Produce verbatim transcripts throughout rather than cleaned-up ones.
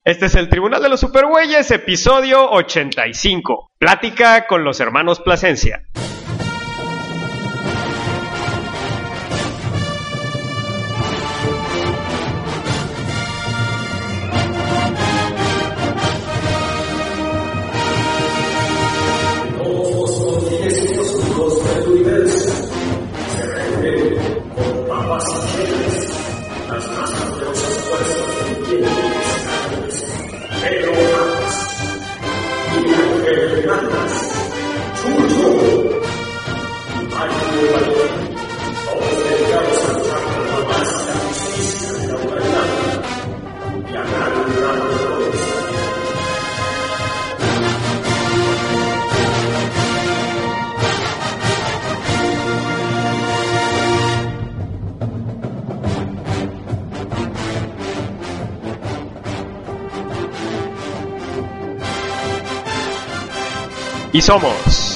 Este es el Tribunal de los Supergüeyes, episodio ochenta y cinco. Plática con los hermanos Plasencia. Y somos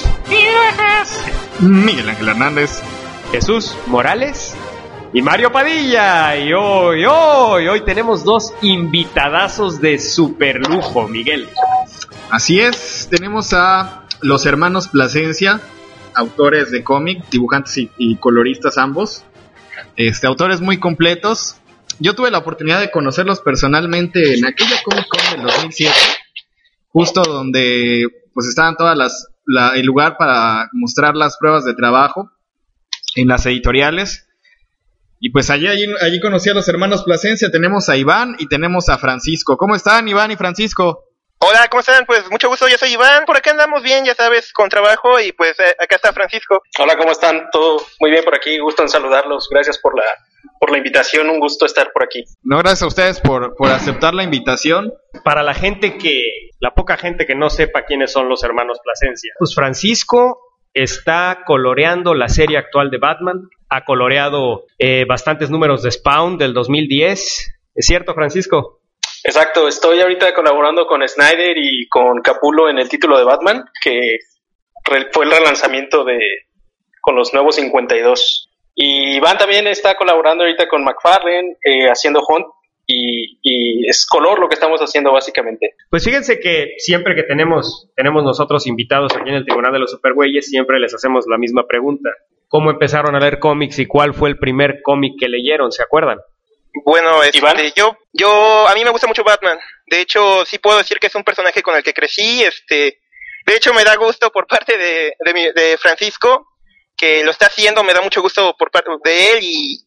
Miguel Ángel Hernández, Jesús Morales y Mario Padilla. Y hoy, hoy, hoy tenemos dos invitadazos de super lujo, Miguel. Así es, tenemos a los hermanos Plasencia, autores de cómic, dibujantes y, y coloristas ambos. Este, autores muy completos. Yo tuve la oportunidad de conocerlos personalmente en aquella Comic Con del dos mil siete, justo donde pues estaban todas las la, el lugar para mostrar las pruebas de trabajo en las editoriales. Y pues allí, allí, allí conocí a los hermanos Plasencia. Tenemos a Iván y tenemos a Francisco. ¿Cómo están, Iván y Francisco? Hola, ¿cómo están? Pues mucho gusto, yo soy Iván, por acá andamos bien, ya sabes, con trabajo, y pues eh, acá está Francisco. Hola, ¿cómo están? Todo muy bien por aquí, gusto en saludarlos, gracias por la por la invitación, un gusto estar por aquí. No, gracias a ustedes por, por aceptar la invitación. Para la gente que, la poca gente que no sepa quiénes son los hermanos Plasencia, pues Francisco está coloreando la serie actual de Batman, ha coloreado eh, bastantes números de Spawn del dos mil diez, ¿es cierto, Francisco? Exacto, estoy ahorita colaborando con Snyder y con Capullo en el título de Batman, que re- fue el relanzamiento de con los nuevos cincuenta y dos. Y Iván también está colaborando ahorita con McFarlane, eh, haciendo Hunt, y, y es color lo que estamos haciendo básicamente. Pues fíjense que siempre que tenemos, tenemos nosotros invitados aquí en el Tribunal de los Supergüeyes, siempre les hacemos la misma pregunta. ¿Cómo empezaron a leer cómics y cuál fue el primer cómic que leyeron? ¿Se acuerdan? Bueno, este, ¿Iván? yo, yo, a mí me gusta mucho Batman. De hecho, sí puedo decir que es un personaje con el que crecí. Este, de hecho, me da gusto por parte de, de, mi, de Francisco, que lo está haciendo. Me da mucho gusto por parte de él y,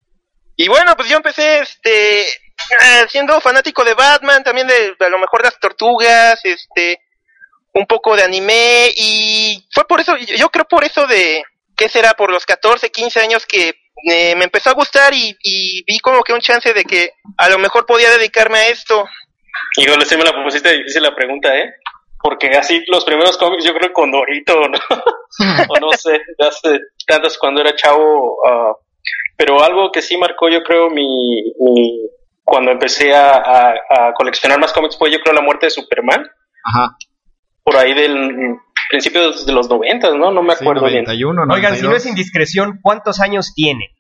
y bueno, pues yo empecé, este, siendo fanático de Batman, también de, de a lo mejor las tortugas, este, un poco de anime, y fue por eso, yo creo por eso de, ¿qué será? Por los catorce, quince años que Eh, me empezó a gustar y, y vi como que un chance de que a lo mejor podía dedicarme a esto. Híjole, sí me la pusiste difícil la pregunta, ¿eh? Porque así los primeros cómics yo creo con Dorito, ¿no? O no sé, hace tantos cuando era chavo, uh, pero algo que sí marcó yo creo mi, mi cuando empecé a, a, a coleccionar más cómics fue yo creo la muerte de Superman. Ajá. Por ahí del principios de los noventas, ¿no? No me acuerdo sí, noventa y uno, bien. Oigan, noventa y dos. si no es indiscreción, ¿cuántos años tiene?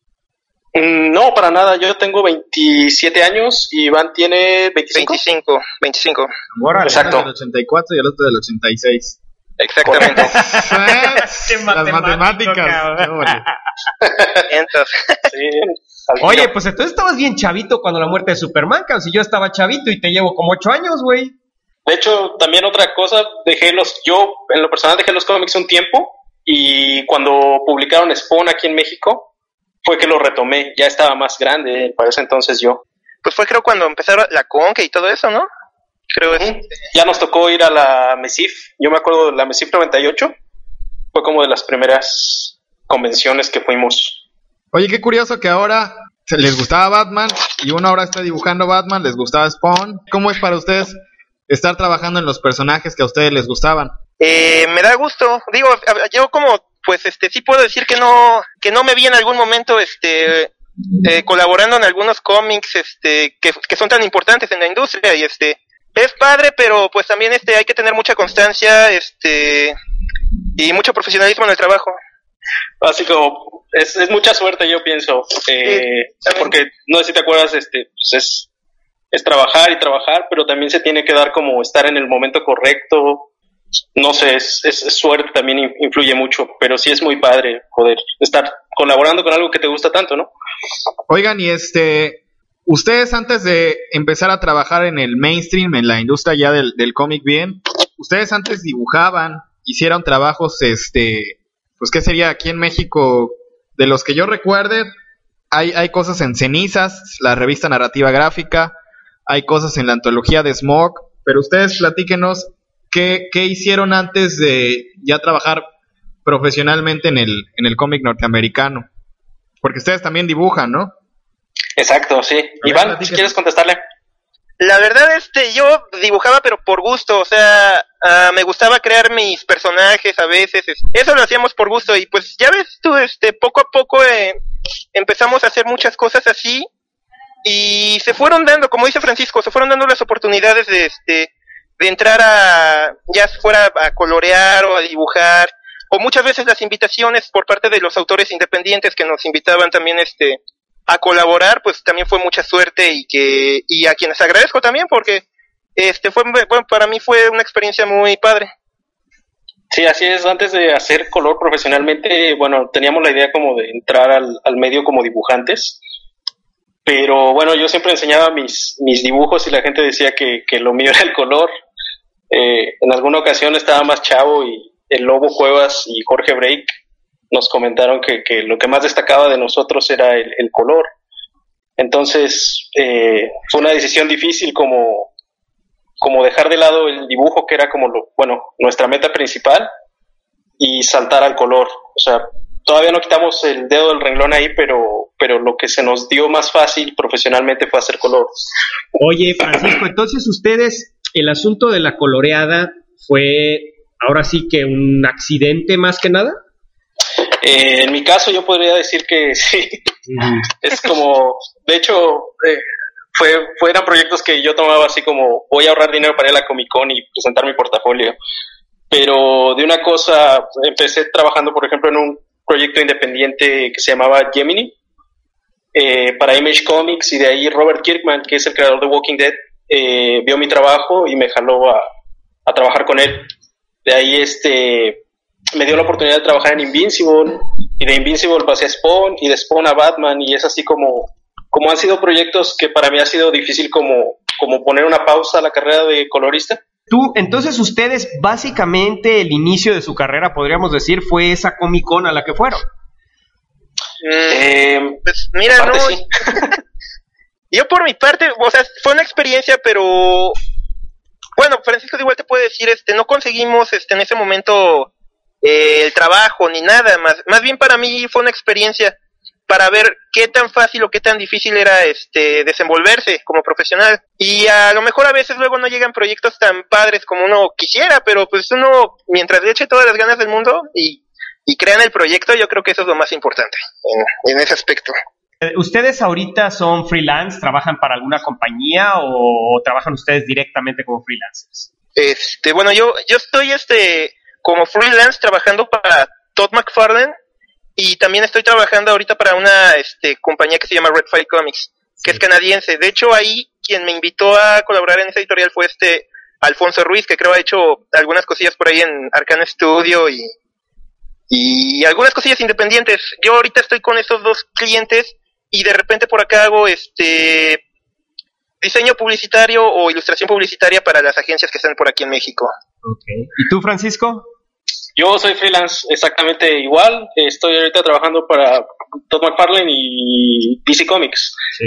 Mm, no, para nada. Yo tengo veintisiete años y Iván tiene veinticinco. veinticinco, veinticinco. Órale, exacto. uno del ochenta y cuatro y el otro del ochenta y seis. Exactamente. Las matemáticas. Órale. Entonces, Sí, al Oye, tiro. pues entonces estabas bien chavito cuando la muerte de Superman, cabrón. Si yo estaba chavito y te llevo como ocho años, güey. De hecho, también otra cosa, dejé los, yo en lo personal dejé los cómics un tiempo y cuando publicaron Spawn aquí en México fue que lo retomé, ya estaba más grande para ese entonces yo. pues fue creo cuando empezaron la Conque y todo eso, ¿no? Creo es. Ujú. Ya nos tocó ir a la MESIF, yo me acuerdo de la MESIF noventa y ocho, fue como de las primeras convenciones que fuimos. Oye, qué curioso que ahora se- les gustaba Batman y uno ahora está dibujando Batman, les gustaba Spawn. ¿Cómo es para ustedes estar trabajando en los personajes que a ustedes les gustaban? Eh, me da gusto, digo, a- yo como, pues, este, sí puedo decir que no, que no me vi en algún momento, este, eh, colaborando en algunos cómics, este, que, que son tan importantes en la industria, y este, es padre, pero pues también, este, hay que tener mucha constancia, este, y mucho profesionalismo en el trabajo. Así como, es, es mucha suerte yo pienso, eh, Sí, porque no sé si te acuerdas, este, pues es es trabajar y trabajar, pero también se tiene que dar como estar en el momento correcto. No sé, es, es, es suerte también influye mucho, pero sí es muy padre poder estar colaborando con algo que te gusta tanto, ¿no? Oigan, y este, ustedes antes de empezar a trabajar en el mainstream, en la industria ya del, del cómic bien, ustedes antes dibujaban, hicieron trabajos, este, pues qué sería aquí en México, de los que yo recuerde, hay, hay cosas en Cenizas, la revista Narrativa Gráfica, hay cosas en la antología de Smog, pero ustedes platíquenos qué, qué hicieron antes de ya trabajar profesionalmente en el, en el cómic norteamericano, porque ustedes también dibujan, ¿no? Exacto, sí. A Iván, ver, si quieres contestarle. La verdad, este, yo dibujaba pero por gusto, o sea, uh, me gustaba crear mis personajes a veces, es, eso lo hacíamos por gusto y pues ya ves tú, este, poco a poco eh, empezamos a hacer muchas cosas así y se fueron dando, como dice Francisco, se fueron dando las oportunidades de, este, de entrar a, ya fuera a colorear o a dibujar, o muchas veces las invitaciones por parte de los autores independientes que nos invitaban también, este, a colaborar, pues también fue mucha suerte y que y a quienes agradezco también porque este fue bueno, para mí fue una experiencia muy padre. Sí, así es. Antes de hacer color profesionalmente, bueno, teníamos la idea como de entrar al, al medio como dibujantes, pero bueno, yo siempre enseñaba mis mis dibujos y la gente decía que, que lo mío era el color. Eh, en alguna ocasión estaba más chavo y el Lobo Cuevas y Jorge Break nos comentaron que, que lo que más destacaba de nosotros era el, el color. Entonces, eh, fue una decisión difícil como, como dejar de lado el dibujo, que era como, lo, bueno, nuestra meta principal, y saltar al color. O sea, todavía no quitamos el dedo del renglón ahí, pero, pero lo que se nos dio más fácil profesionalmente fue hacer color. Oye, Francisco, entonces ustedes, el asunto de la coloreada fue, ahora sí que un accidente más que nada. Eh, en mi caso yo podría decir que sí, uh-huh. Es como, de hecho, eh, fue, fueron proyectos que yo tomaba así como, voy a ahorrar dinero para ir a la Comic Con y presentar mi portafolio, pero de una cosa, empecé trabajando por ejemplo en un proyecto independiente que se llamaba Gemini, eh, para Image Comics, y de ahí Robert Kirkman, que es el creador de Walking Dead, eh, vio mi trabajo y me jaló a, a trabajar con él. De ahí este... me dio la oportunidad de trabajar en Invincible, y de Invincible pasé a Spawn, y de Spawn a Batman, y es así como, como han sido proyectos que para mí ha sido difícil como, como poner una pausa a la carrera de colorista. Tú, entonces ustedes, básicamente el inicio de su carrera, podríamos decir, fue esa Comic Con a la que fueron. Eh, pues mira, no, sí. Yo por mi parte, o sea, fue una experiencia, pero bueno, Francisco igual te puede decir, este, no conseguimos, este, en ese momento Eh, el trabajo ni nada más, más bien para mí fue una experiencia para ver qué tan fácil o qué tan difícil era este desenvolverse como profesional, y a lo mejor a veces luego no llegan proyectos tan padres como uno quisiera, pero pues uno mientras le eche todas las ganas del mundo y, y crean el proyecto, yo creo que eso es lo más importante en, en ese aspecto. ¿Ustedes ahorita son freelance, trabajan para alguna compañía o, o trabajan ustedes directamente como freelancers? Este, bueno, yo yo estoy este como freelance trabajando para Todd McFarlane, y también estoy trabajando ahorita para una este compañía que se llama Red File Comics, que sí. Es canadiense. De hecho, ahí quien me invitó a colaborar en esa editorial fue este Alfonso Ruiz, que creo ha hecho algunas cosillas por ahí en Arcana Studio y, y algunas cosillas independientes. Yo ahorita estoy con esos dos clientes y de repente por acá hago este diseño publicitario o ilustración publicitaria para las agencias que están por aquí en México. Okay. ¿Y tú, Francisco? Yo soy freelance exactamente igual. Estoy ahorita trabajando para Todd McFarlane y D C Comics. Sí.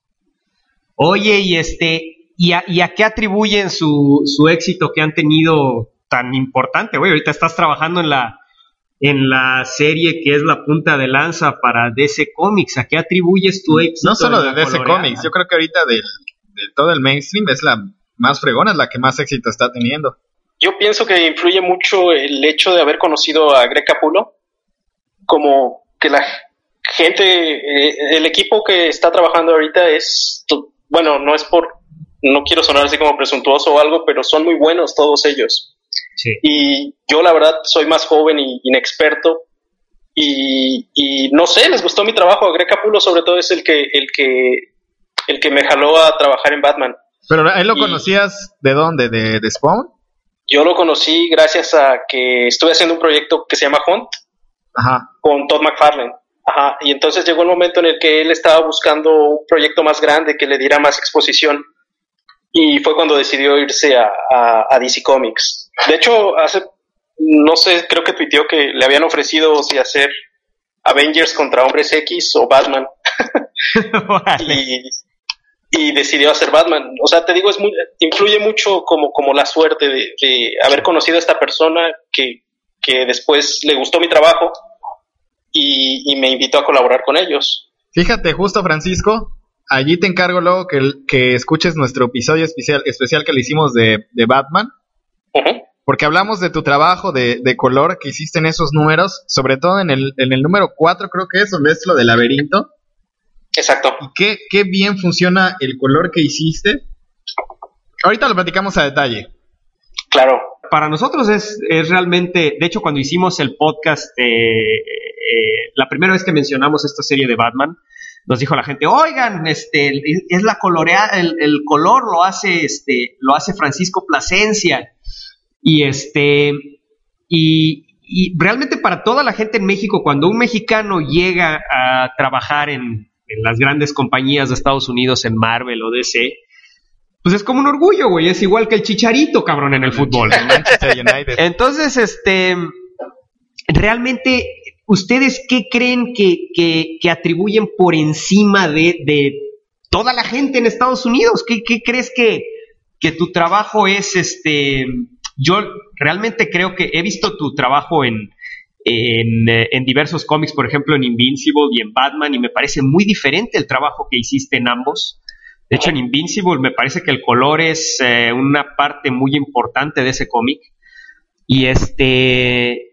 Oye, y este, ¿y a, y a qué atribuyen su, su éxito que han tenido tan importante? Oye, ahorita estás trabajando en la en la serie que es la punta de lanza para D C Comics. ¿A qué atribuyes tu éxito? No solo de D C coloreada? Comics, yo creo que ahorita del, de todo el mainstream es la más fregona, es la que más éxito está teniendo. Yo pienso que influye mucho el hecho de haber conocido a Greg Capullo, como que la gente, eh, el equipo que está trabajando ahorita es, bueno, no es por, no quiero sonar así como presuntuoso o algo, pero son muy buenos todos ellos. Sí. Y yo la verdad soy más joven y inexperto, y, y no sé, les gustó mi trabajo. A Greg Capullo sobre todo es el que, el que el que me jaló a trabajar en Batman. ¿Pero a él lo Y- conocías de dónde? ¿De, de Spawn? Yo lo conocí gracias a que estuve haciendo un proyecto que se llama Hunt Ajá. con Todd McFarlane. Ajá, y entonces llegó el momento en el que él estaba buscando un proyecto más grande que le diera más exposición, y fue cuando decidió irse a, a, a D C Comics. De hecho, hace, no sé, creo que tuiteó que le habían ofrecido si hacer Avengers contra Hombres X o Batman, y, y decidió hacer Batman. O sea, te digo, es muy, influye mucho como, como la suerte de, de haber conocido a esta persona que, que después le gustó mi trabajo y, y me invitó a colaborar con ellos. Fíjate, justo Francisco, allí te encargo luego que, que escuches nuestro episodio especial, especial que le hicimos de, de Batman, Uh-huh. porque hablamos de tu trabajo de, de color que hiciste en esos números, sobre todo en el, en el número cuatro creo que es, donde es lo del laberinto, Exacto. y qué, qué bien funciona el color que hiciste. Ahorita lo platicamos a detalle. Claro. Para nosotros es, es realmente, de hecho cuando hicimos el podcast, eh, eh, la primera vez que mencionamos esta serie de Batman, nos dijo la gente, oigan, este, es la colorea, el, el color lo hace, este, lo hace Francisco Plasencia, y este, y, y realmente para toda la gente en México, cuando un mexicano llega a trabajar en, en las grandes compañías de Estados Unidos, en Marvel o D C, pues es como un orgullo, güey, es igual que el Chicharito, cabrón, en el fútbol. Manchester United. Entonces, este, realmente, ¿ustedes qué creen que, que, que atribuyen por encima de, de toda la gente en Estados Unidos? ¿Qué, qué crees que, que tu trabajo es, este, yo realmente creo que he visto tu trabajo en, en, en diversos cómics, por ejemplo, en Invincible y en Batman, y me parece muy diferente el trabajo que hiciste en ambos. De hecho, en Invincible me parece que el color es eh, una parte muy importante de ese cómic. Y este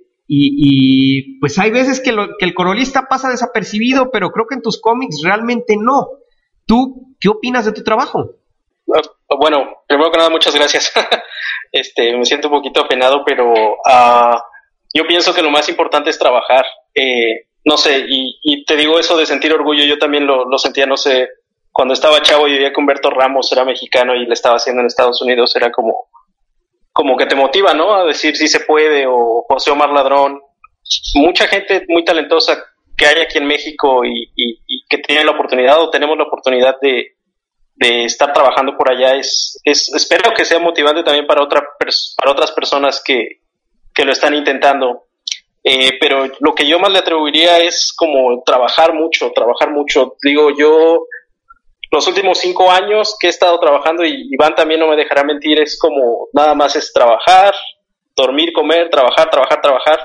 y, y pues hay veces que, lo, que el colorista pasa desapercibido, pero creo que en tus cómics realmente no. ¿Tú qué opinas de tu trabajo? Uh, bueno, primero que nada, muchas gracias. este, me siento un poquito apenado, pero uh, yo pienso que lo más importante es trabajar. Eh, no sé, y, y te digo eso de sentir orgullo, yo también lo, lo sentía, no sé, cuando estaba chavo y veía que Humberto Ramos era mexicano y le estaba haciendo en Estados Unidos, era como, como que te motiva, ¿no? A decir si se puede, o José Omar Ladrón, mucha gente muy talentosa que hay aquí en México y, y, y que tiene la oportunidad o tenemos la oportunidad de, de estar trabajando por allá, es, es espero que sea motivante también para, otra pers- para otras personas que, que lo están intentando. Eh, pero lo que yo más le atribuiría es como trabajar mucho, trabajar mucho. Digo, yo los últimos cinco años que he estado trabajando, y Iván también no me dejará mentir, es como nada más es trabajar, dormir, comer, trabajar, trabajar, trabajar.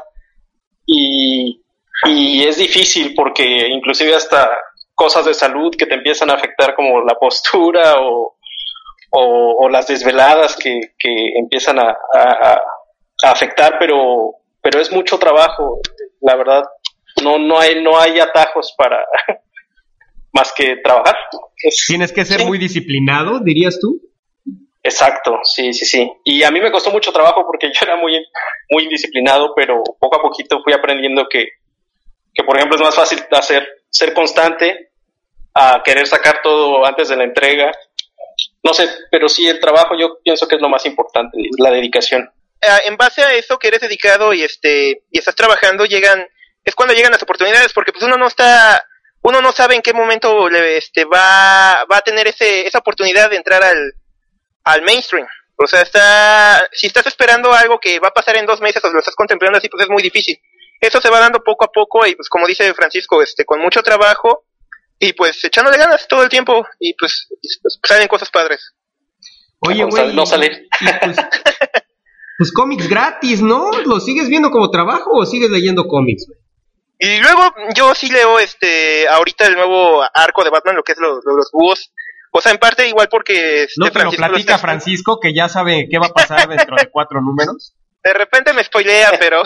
Y, y es difícil porque inclusive hasta cosas de salud que te empiezan a afectar, como la postura o, o, o las desveladas que, que empiezan a, a, a afectar, pero, pero es mucho trabajo, la verdad. No, no hay, no hay atajos para más que trabajar. Es, Tienes que ser sí. muy disciplinado, dirías tú. Exacto, sí, sí, sí. Y a mí me costó mucho trabajo porque yo era muy, muy indisciplinado, pero poco a poquito fui aprendiendo que, que por ejemplo, es más fácil hacer, ser constante a querer sacar todo antes de la entrega. No sé, pero sí, el trabajo yo pienso que es lo más importante, la dedicación. Uh, en base a eso que eres dedicado y este y estás trabajando, llegan es cuando llegan las oportunidades, porque pues uno no está uno no sabe en qué momento le, este va va a tener ese esa oportunidad de entrar al al mainstream. O sea, está si estás esperando algo que va a pasar en dos meses o lo estás contemplando así, pues es muy difícil. Eso se va dando poco a poco y pues como dice Francisco, este con mucho trabajo y pues echándole ganas todo el tiempo y pues, pues salen cosas padres. Oye, No, güey, no salir. y, y pues, pues cómics gratis, ¿no? ¿Lo sigues viendo como trabajo o sigues leyendo cómics, güey? Y luego yo sí leo este ahorita el nuevo arco de Batman, lo que es lo, lo, los búhos. O sea, en parte igual porque este, ¿No te lo Francisco platica está- Francisco, que ya sabe qué va a pasar dentro de cuatro números? De repente me spoilea, pero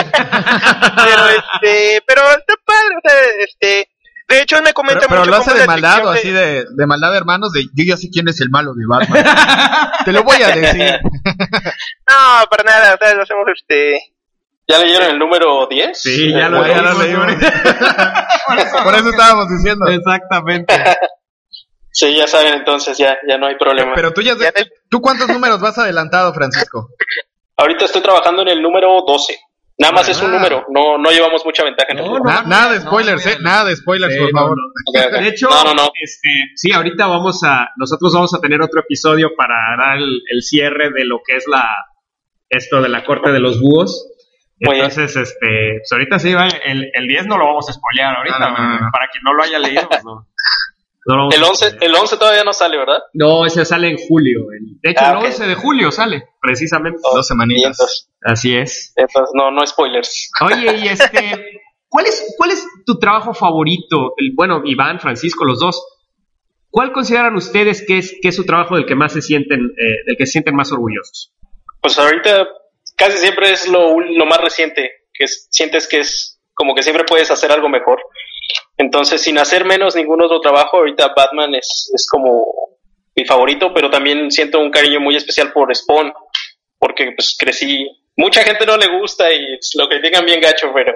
pero este, pero está padre, o sea, este, de hecho me comenta Pero, pero mucho lo hace cómo de la maldad, o descripción así de, de maldad de hermanos, de yo ya sé quién es el malo de Batman. Te lo voy a decir. No, para nada, o sea, lo hacemos este ¿Ya leyeron el número diez? Sí, ya lo, ya ya lo lo leímos. leímos. Por eso estábamos diciendo. Exactamente. Sí, ya saben, entonces ya, ya no hay problema. Pero tú ya, ¿tú cuántos números vas adelantado, Francisco? Ahorita estoy trabajando en el número doce. Nada más ah, es un número, no no llevamos mucha ventaja en el no, no, Na, Nada de spoilers, no, eh, nada de spoilers, sí, por favor. No, no. Okay, okay. De hecho, no, no, no. Este, sí, ahorita vamos a, nosotros vamos a tener otro episodio para dar el, el cierre de lo que es la, esto de la corte de los búhos. Entonces, este, pues ahorita sí, el, el diez no lo vamos a spoilear ahorita, no, no, no. Para quien no lo haya leído, pues no. No el once, el once todavía no sale, ¿verdad? No, ese sale en julio. De hecho, ah, el okay. once de julio sale, precisamente. Oh, dos semanitas. Entonces, así es. Entonces, no, no spoilers. Oye, y este, ¿cuál es, cuál es tu trabajo favorito? El, bueno, Iván, Francisco, los dos. ¿Cuál consideran ustedes que es, que es su trabajo del que más se sienten, eh, del que se sienten más orgullosos? Pues ahorita casi siempre es lo, lo más reciente, que es, sientes que es como que siempre puedes hacer algo mejor. Entonces, sin hacer menos ningún otro trabajo, ahorita Batman es, es como mi favorito, pero también siento un cariño muy especial por Spawn, porque pues crecí, mucha gente no le gusta y lo critican bien gacho, pero...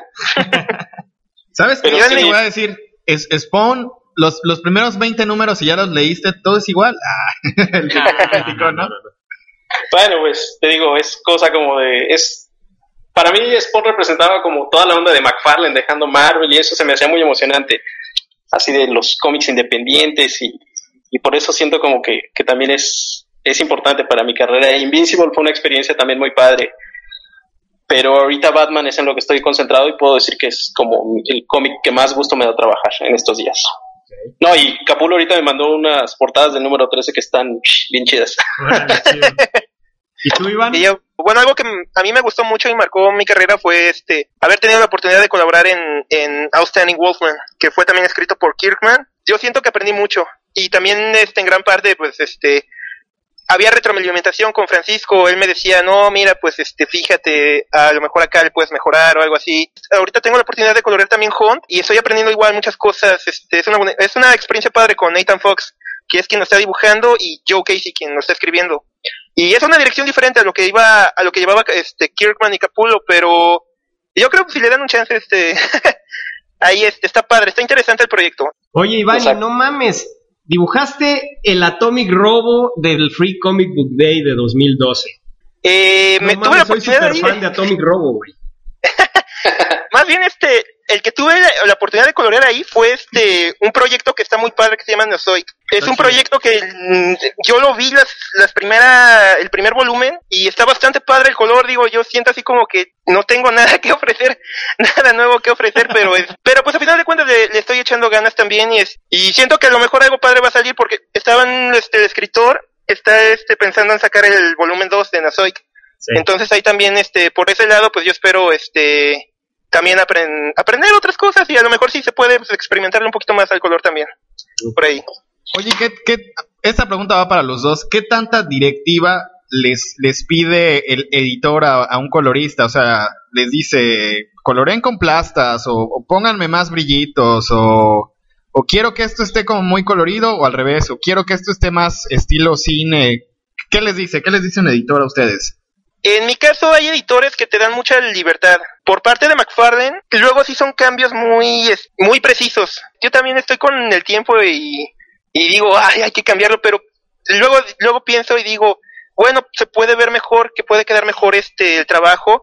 ¿Sabes qué? Yo sí, te voy a decir, es, Spawn, los, los primeros veinte números, si ya los leíste, todo es igual. Ah, el crítico, ¿no? Bueno, pues, te digo, es cosa como de... es Para mí Spawn representaba como toda la onda de McFarlane dejando Marvel y eso se me hacía muy emocionante, así de los cómics independientes y, y por eso siento como que, que también es, es importante para mi carrera. Invincible fue una experiencia también muy padre, pero ahorita Batman es en lo que estoy concentrado y puedo decir que es como el cómic que más gusto me da trabajar en estos días. Okay. No, y Capullo ahorita me mandó unas portadas del número trece que están bien chidas. Bueno, chido. ¿Y tú, Iván? Y yo, bueno, algo que a mí me gustó mucho y marcó mi carrera fue este haber tenido la oportunidad de colaborar en, en Outstanding Wolfman, que fue también escrito por Kirkman. Yo siento que aprendí mucho y también este en gran parte pues este había retroalimentación con Francisco. Él me decía, no, mira, pues este fíjate, a lo mejor acá le puedes mejorar o algo así. Ahorita tengo la oportunidad de colorear también Hunt y estoy aprendiendo igual muchas cosas. Este es una es una experiencia padre con Nathan Fox, que es quien lo está dibujando, y Joe Casey, quien lo está escribiendo. Y es una dirección diferente a lo que iba, a lo que llevaba este Kirkman y Capullo, pero yo creo que si le dan un chance, este, ahí este, está padre, está interesante el proyecto. Oye, Iván, y no mames, dibujaste el Atomic Robo del Free Comic Book Day de dos mil doce. Eh, no me mames, tuve la soy oportunidad super fan de Atomic Robo, güey. Más bien, este, el que tuve la, la oportunidad de colorear ahí fue este, un proyecto que está muy padre que se llama Nozoic. Es un proyecto que mm, yo lo vi las, las primera, el primer volumen y está bastante padre el color. Digo, yo siento así como que no tengo nada que ofrecer, nada nuevo que ofrecer, pero es, pero pues a final de cuentas le, le estoy echando ganas también y es, y siento que a lo mejor algo padre va a salir porque estaban, este, el escritor está, este, pensando en sacar el volumen dos de Nozoic. Sí. Entonces ahí también, este, por ese lado, pues yo espero, este, también aprend- aprender otras cosas y a lo mejor sí se puede pues, experimentarle un poquito más al color también, por ahí. Oye, ¿qué, qué, esta pregunta va para los dos. ¿Qué tanta directiva les, les pide el editor a, a un colorista? O sea, les dice, coloreen con plastas, o, o pónganme más brillitos, o, o quiero que esto esté como muy colorido, o al revés, o quiero que esto esté más estilo cine. ¿Qué les dice? ¿Qué les dice un editor a ustedes? En mi caso hay editores que te dan mucha libertad. Por parte de McFarlane, luego sí son cambios muy, muy precisos. Yo también estoy con el tiempo y, y digo, ay, hay que cambiarlo, pero luego, luego pienso y digo, bueno, se puede ver mejor, que puede quedar mejor este, el trabajo.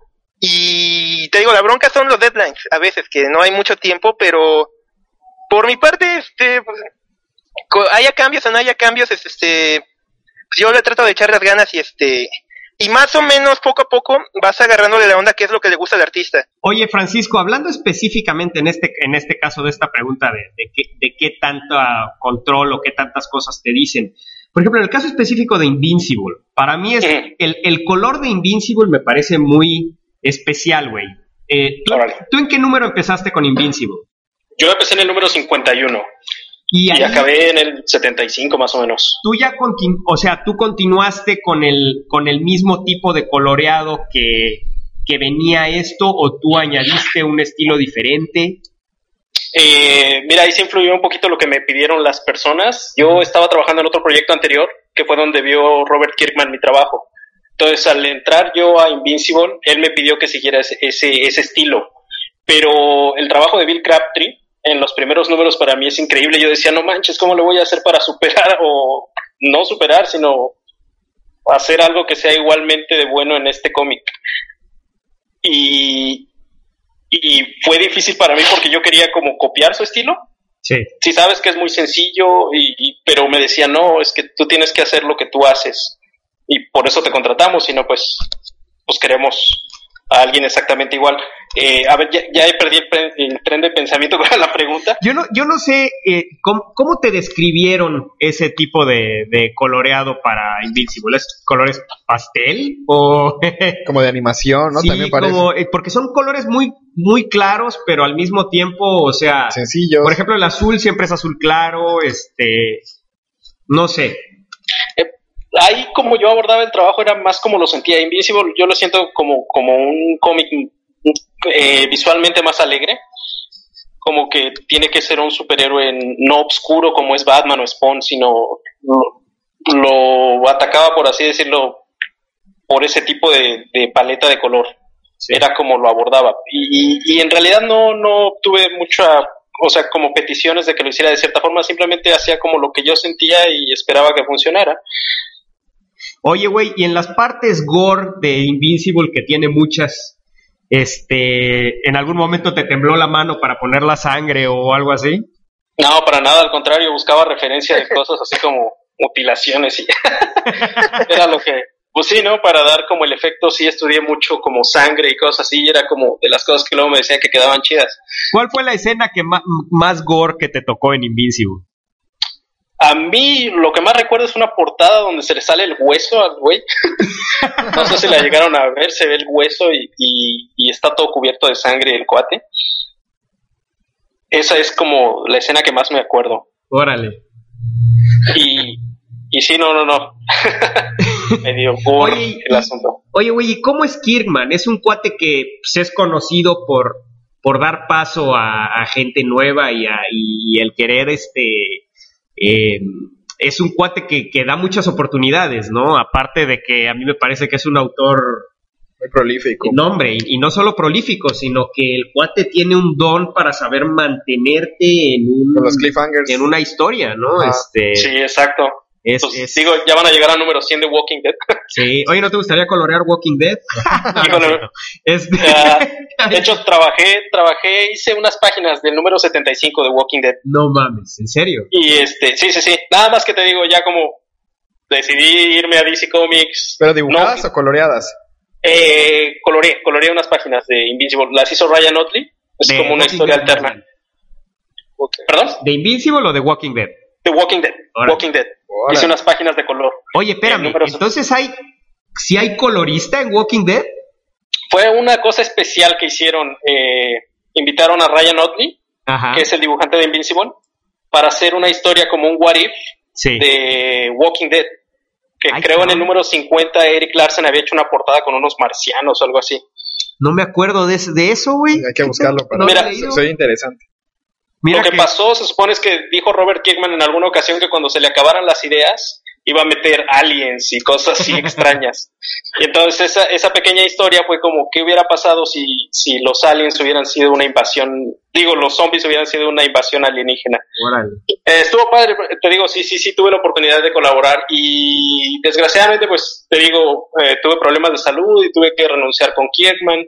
Y te digo, la bronca son los deadlines, a veces, que no hay mucho tiempo, pero por mi parte, este, pues, haya cambios o no haya cambios, este, yo le trato de echar las ganas y este... Y más o menos, poco a poco, vas agarrándole la onda qué es lo que le gusta al artista. Oye, Francisco, hablando específicamente en este en este caso de esta pregunta de, de, qué, de qué tanto control o qué tantas cosas te dicen. Por ejemplo, en el caso específico de Invincible, para mí es Sí. el, el color de Invincible me parece muy especial, güey. Eh, ¿tú, ¿Tú en qué número empezaste con Invincible? Yo empecé en el número cincuenta y uno. Y, y acabé en el setenta y cinco más o menos. Tú ya continu- o sea, tú continuaste con el con el mismo tipo de coloreado que, que venía esto, o tú añadiste un estilo diferente. Eh, mira, ahí se influyó un poquito lo que me pidieron las personas. Yo estaba trabajando en otro proyecto anterior, que fue donde vio Robert Kirkman mi trabajo. Entonces, al entrar yo a Invincible, él me pidió que siguiera ese, ese, ese estilo. Pero el trabajo de Bill Crabtree, en los primeros números para mí es increíble. Yo decía, no manches, ¿cómo lo voy a hacer para superar? O no superar, sino hacer algo que sea igualmente de bueno en este cómic. Y, y fue difícil para mí porque yo quería como copiar su estilo. Sí. Sí, sabes que es muy sencillo, y, y, pero me decía, no, es que tú tienes que hacer lo que tú haces. Y por eso te contratamos, si no, pues, pues queremos a alguien exactamente igual. Eh, a ver, ya, ya perdí el, pre- el tren de pensamiento con la pregunta. Yo no, yo no sé eh, ¿cómo, cómo te describieron ese tipo de, de coloreado para Invincible. ¿Es colores pastel o Como de animación, ¿no? sí, También parece. como, eh, porque son colores muy muy claros, pero al mismo tiempo, o sea, Sencillos. por ejemplo, el azul siempre es azul claro, este, no sé. Eh, ahí como yo abordaba el trabajo era más como lo sentía. Invincible yo lo siento como, como un cómic eh, visualmente más alegre, como que tiene que ser un superhéroe no oscuro como es Batman o Spawn, sino lo, lo atacaba, por así decirlo, por ese tipo de, de paleta de color. Sí. Era como lo abordaba. Y, y, y en realidad no, no tuve mucha, o sea, como peticiones de que lo hiciera de cierta forma, simplemente hacía como lo que yo sentía y esperaba que funcionara. Oye, güey, y en las partes gore de Invincible, que tiene muchas, este, ¿en algún momento te tembló la mano para poner la sangre o algo así? No, para nada, al contrario, buscaba referencia de cosas así como mutilaciones y era lo que... Pues sí, ¿no? Para dar como el efecto, sí estudié mucho como sangre y cosas así, era como de las cosas que luego me decían que quedaban chidas. ¿Cuál fue la escena que ma- más gore que te tocó en Invincible? A mí lo que más recuerdo es una portada donde se le sale el hueso al güey. No sé si la llegaron a ver, se ve el hueso y, y, y está todo cubierto de sangre el cuate. Esa es como la escena que más me acuerdo. Órale. Y, y sí, no, no, no. Medio gore oye, el asunto. Oye, güey, ¿y cómo es Kirkman? Es un cuate que pues, es conocido por, por dar paso a, a gente nueva y, a, y el querer, este, eh, es un cuate que, que da muchas oportunidades, ¿no? Aparte de que a mí me parece que es un autor muy prolífico. No, hombre, y, y no solo prolífico, sino que el cuate tiene un don para saber mantenerte en un, con los cliffhangers, en una historia, ¿no? Ah, este, sí, exacto. Es, pues, es... Digo, ya van a llegar al número cien de Walking Dead. Sí. Oye, ¿no te gustaría colorear Walking Dead? Híjole, no. este... uh, de hecho, trabajé, trabajé, hice unas páginas del número setenta y cinco de Walking Dead. No mames, ¿en serio? Y este, sí, sí, sí. Nada más que te digo, ya como decidí irme a D C Comics. ¿Pero dibujadas no, o coloreadas? Eh, coloreé, coloreé unas páginas de Invincible. Las hizo Ryan Otley. Es de como una historia Dead alterna. Okay. ¿Perdón? ¿De Invincible o de Walking Dead? De Walking Dead. Ahora. Walking Dead. Ahora. Hice unas páginas de color. Oye, espérame, entonces hay, ¿sí hay colorista en Walking Dead? Fue una cosa especial que hicieron. Eh, invitaron a Ryan Otley, Ajá. que es el dibujante de Invincible, para hacer una historia como un what if sí. de Walking Dead. Que Ay, creo no. en el número cincuenta Eric Larsen había hecho una portada con unos marcianos o algo así. No me acuerdo de, de eso, güey. Hay que buscarlo para Mira, soy interesante. Mira lo que, que pasó, se supone es que dijo Robert Kirkman en alguna ocasión que cuando se le acabaran las ideas iba a meter aliens y cosas así extrañas. Y entonces esa, esa pequeña historia fue como, ¿qué hubiera pasado si, si los aliens hubieran sido una invasión, digo, los zombies hubieran sido una invasión alienígena? Bueno. Eh, estuvo padre, te digo, sí, sí, sí, tuve la oportunidad de colaborar y desgraciadamente, pues, te digo, eh, tuve problemas de salud y tuve que renunciar con Kirkman.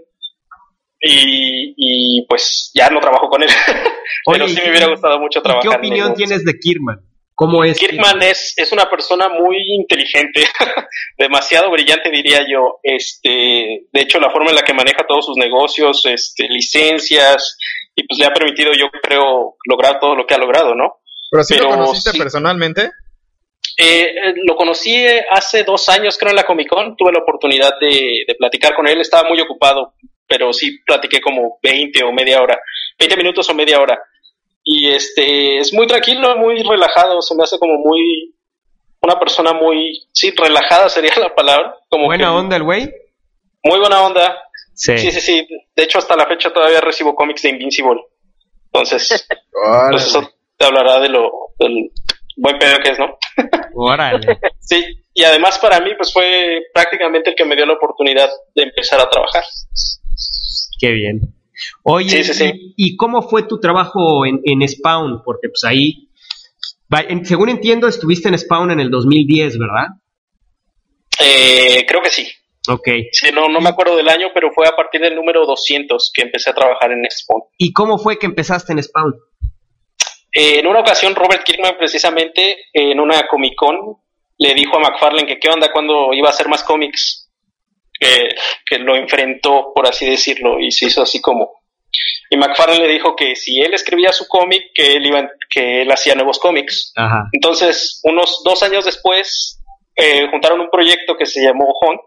Y, y pues ya no trabajo con él. Pero Oye, sí me hubiera gustado mucho trabajar. ¿Qué opinión tienes de Kirkman? ¿Cómo es? Kirkman es, es una persona muy inteligente, demasiado brillante diría yo. Este, de hecho la forma en la que maneja todos sus negocios, este, licencias, y pues le ha permitido, yo creo, lograr todo lo que ha logrado, ¿no? Pero sí Pero, lo conociste sí, personalmente. Eh, lo conocí hace dos años, creo, en la Comic Con. Tuve la oportunidad de, de platicar con él. Estaba muy ocupado, pero sí platiqué como veinte o media hora, veinte minutos o media hora. Y este, es muy tranquilo, muy relajado, se me hace como muy, una persona muy, sí, relajada sería la palabra. Como buena que, onda el güey. Muy buena onda. Sí. sí, sí, sí. De hecho, hasta la fecha todavía recibo cómics de Invincible. Entonces, pues eso te hablará de lo, del buen pedo que es, ¿no? Órale. Sí, y además para mí, pues fue prácticamente el que me dio la oportunidad de empezar a trabajar. Qué bien. Oye, Sí, sí, sí. ¿y, y cómo fue tu trabajo en, en Spawn? Porque pues ahí, va- en- según entiendo, estuviste en Spawn en el dos mil diez, ¿verdad? Eh, creo que sí. Ok. Sí, no, no me acuerdo del año, pero fue a partir del número doscientos que empecé a trabajar en Spawn. ¿Y cómo fue que empezaste en Spawn? Eh, en una ocasión, Robert Kirkman, precisamente, eh, en una Comic Con, le dijo a McFarlane que qué onda cuando iba a hacer más cómics. Que, que lo enfrentó, por así decirlo, y se hizo así como... Y McFarlane le dijo que si él escribía su cómic, que él, iba, que él hacía nuevos cómics. Ajá. Entonces, unos dos años después, eh, juntaron un proyecto que se llamó Hunt.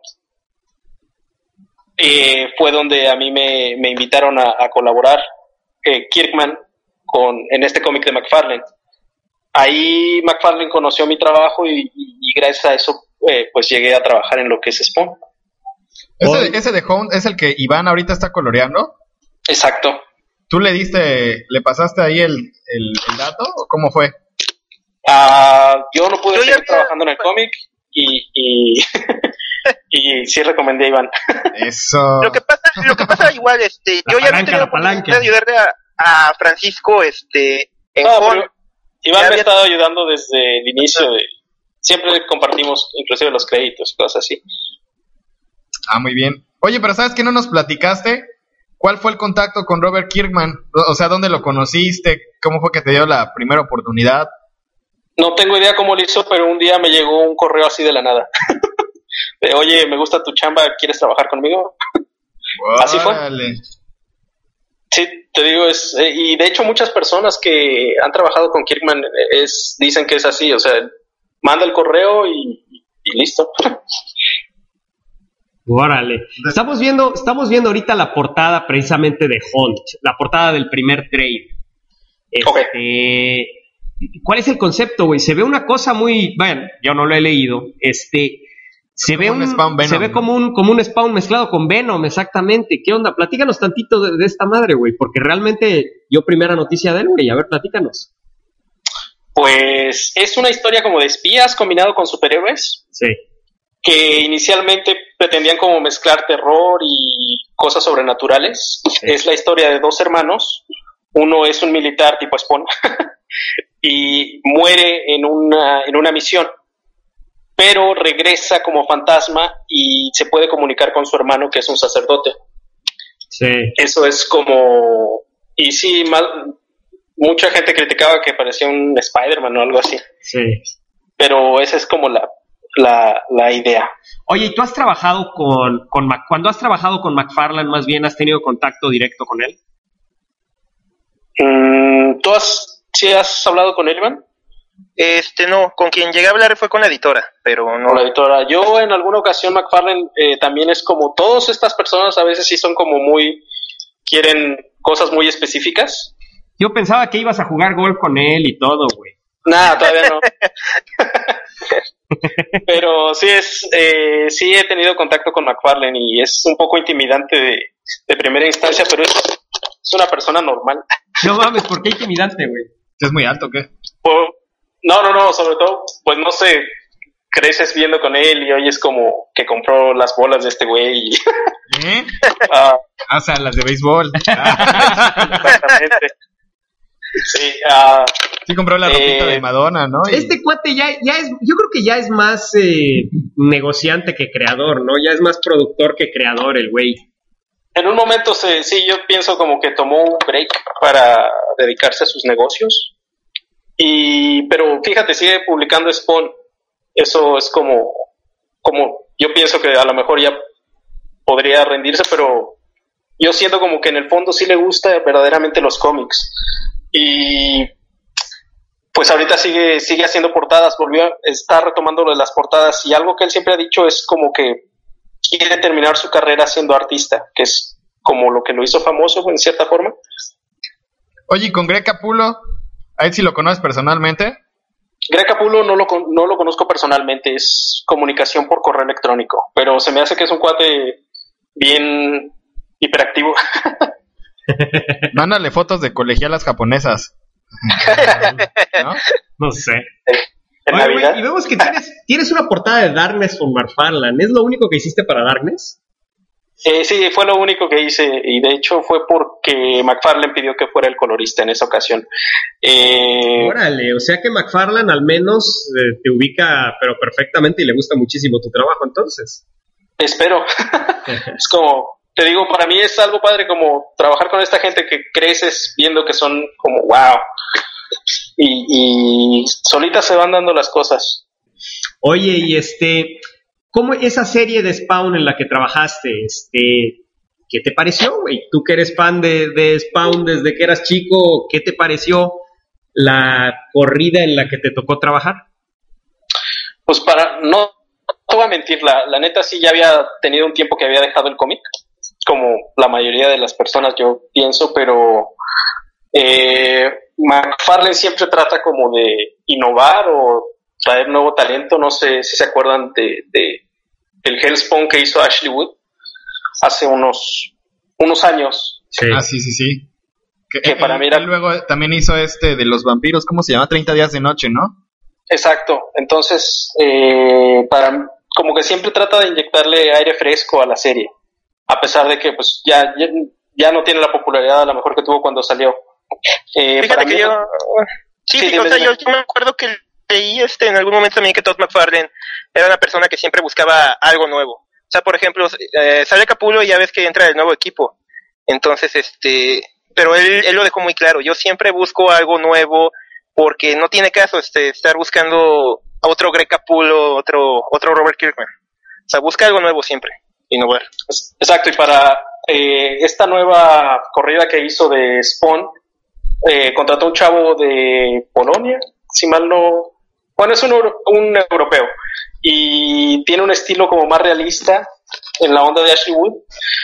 Eh, fue donde a mí me, me invitaron a, a colaborar eh, Kirkman con, en este cómic de McFarlane. Ahí McFarlane conoció mi trabajo y, y, y gracias a eso eh, pues llegué a trabajar en lo que es Spawn. Ese, ese de Hound es el que Iván ahorita está coloreando. Exacto. ¿Tú le diste, le pasaste ahí el, el, el dato o cómo fue? Uh, yo no pude Yo ya seguir había- trabajando en el cómic y, y, y sí recomendé a Iván. Eso. Lo que pasa, lo que pasa igual, este, La yo ya palanca, había tenido la la oportunidad palanca. de ayudarle a, a Francisco, este, en No, Con. pero Iván Ya me ha había- estado ayudando desde el inicio de... Siempre compartimos inclusive los créditos, cosas así. Ah, muy bien. Oye, pero ¿sabes qué no nos platicaste? ¿Cuál fue el contacto con Robert Kirkman? O sea, ¿dónde lo conociste? ¿Cómo fue que te dio la primera oportunidad? No tengo idea cómo lo hizo, pero un día me llegó un correo así de la nada. De, oye, me gusta tu chamba, ¿quieres trabajar conmigo? Así fue. Órale. Sí, te digo, es... eh, y de hecho muchas personas que han trabajado con Kirkman es, dicen que es así, o sea, manda el correo y, y listo. Órale. Estamos viendo, estamos viendo ahorita la portada precisamente de Hunt, la portada del primer trade. Este, ¿cuál es el concepto, güey? Se ve una cosa muy, bueno, yo no lo he leído, este, se ve Como un un, Spawn Venom, se ve ¿no? como un, como un Spawn mezclado con Venom, exactamente. ¿Qué onda? Platícanos tantito de, de esta madre, güey, porque realmente yo primera noticia de él, güey, a ver, platícanos. Pues es una historia como de espías combinado con superhéroes, Sí. que inicialmente pretendían como mezclar terror y cosas sobrenaturales. Sí. Es la historia de dos hermanos. Uno es un militar tipo Spawn y muere en una, en una misión, pero regresa como fantasma y se puede comunicar con su hermano, que es un sacerdote. Sí. Eso es como... Y sí, mal, mucha gente criticaba que parecía un Spider-Man o algo así, Sí. pero esa es como la, la, la idea. Oye, ¿y tú has trabajado con, con Mac, cuando has trabajado con McFarlane, más bien has tenido contacto directo con él? Mm, ¿Tú has, sí has hablado con él, Iván? Este, no, con quien llegué a hablar fue con la editora, pero no. Con la editora. Yo en alguna ocasión, McFarlane eh, también es como todas estas personas, a veces sí son como muy, quieren cosas muy específicas. Yo pensaba que ibas a jugar golf con él y todo, güey. Nada, todavía no. Pero sí es, eh, sí he tenido contacto con McFarlane y es un poco intimidante de, de primera instancia, pero es, es una persona normal. No mames, ¿por qué intimidante, güey? ¿Es muy alto o qué? O- no, no, no, sobre todo, pues no sé, creces viendo con él y hoy es como que compró las bolas de este güey y, ¿Eh? ah, Ah, o sea, las de béisbol. exactamente. Sí, ah, Sí compró la ropita Eh, de Madonna, ¿no? Y- Este cuate ya, ya es, yo creo que ya es más eh, negociante que creador, ¿no? Ya es más productor que creador el güey. en un momento se, sí, yo pienso como que tomó un break para dedicarse a sus negocios. Y, pero fíjate, sigue publicando Spawn. Eso es como, como, yo pienso que a lo mejor ya podría rendirse, pero yo siento como que en el fondo sí le gusta verdaderamente los cómics. Y pues ahorita sigue, sigue haciendo portadas, volvió, a- está retomando lo de las portadas, y algo que él siempre ha dicho es como que quiere terminar su carrera siendo artista, que es como lo que lo hizo famoso en cierta forma. Oye, ¿y con Greg Capullo? ¿A él sí lo conoces personalmente? Greg Capullo no lo, con- no lo conozco personalmente, es comunicación por correo electrónico, pero se me hace que es un cuate bien hiperactivo. Mándale fotos de colegialas japonesas. ¿No? No sé. En Oye, Navidad. güey, y vemos que tienes, tienes una portada de Darkness con McFarlane. ¿Es lo único que hiciste para Darkness? Eh, sí, fue lo único que hice y de hecho fue porque McFarlane pidió que fuera el colorista en esa ocasión. Eh, Órale, o sea que McFarlane al menos eh, te ubica pero perfectamente y le gusta muchísimo tu trabajo entonces. Espero. Es como, te digo, para mí es algo padre como trabajar con esta gente que creces viendo que son como wow y, y solitas se van dando las cosas. Oye, y este, ¿cómo esa serie de Spawn en la que trabajaste, este, qué te pareció, güey? Tú que eres fan de, de Spawn desde que eras chico, ¿qué te pareció la corrida en la que te tocó trabajar? Pues para, no te voy a mentir, la, la neta sí ya había tenido un tiempo que había dejado el cómic, como la mayoría de las personas yo pienso, pero eh, McFarlane siempre trata como de innovar o traer nuevo talento. No sé si se acuerdan de, de el Hellspawn que hizo Ashley Wood hace unos unos años. Sí. Ah, sí, sí, sí. Que, que él, para mí era... él luego también hizo este de los vampiros, ¿cómo se llama? treinta días de noche, ¿no? Exacto. Entonces, eh, para como que siempre trata de inyectarle aire fresco a la serie, a pesar de que pues ya ya, ya no tiene la popularidad a lo mejor que tuvo cuando salió. Eh, Fíjate que mí, yo... Sí, sí, sí o sea, yo, yo me acuerdo que leí este, en algún momento también que Todd McFarlane era una persona que siempre buscaba algo nuevo. O sea, por ejemplo, eh, sale Capullo y ya ves que entra el nuevo equipo. Entonces, este... Pero él, él lo dejó muy claro. Yo siempre busco algo nuevo porque no tiene caso este, estar buscando otro Greg Capullo, otro, otro Robert Kirkman. O sea, busca algo nuevo siempre. Innovar. Exacto, y para eh, esta nueva corrida que hizo de Spawn, eh, contrató un chavo de Polonia, si mal no... Bueno, es un, un europeo, y tiene un estilo como más realista en la onda de Ashley Wood,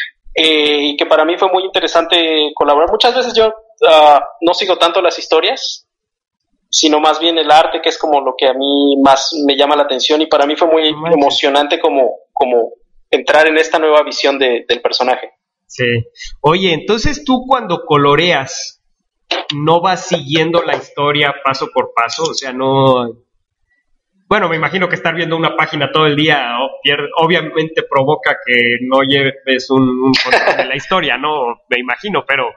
eh, y que para mí fue muy interesante colaborar. Muchas veces yo uh, no sigo tanto las historias, sino más bien el arte, que es como lo que a mí más me llama la atención, y para mí fue muy no emocionante como... como entrar en esta nueva visión de, del personaje. Sí. Oye, entonces tú cuando coloreas, ¿no vas siguiendo la historia paso por paso? O sea, no... Bueno, me imagino que estar viendo una página todo el día obviamente provoca que no lleves un, un control de la historia, ¿no? Me imagino, pero...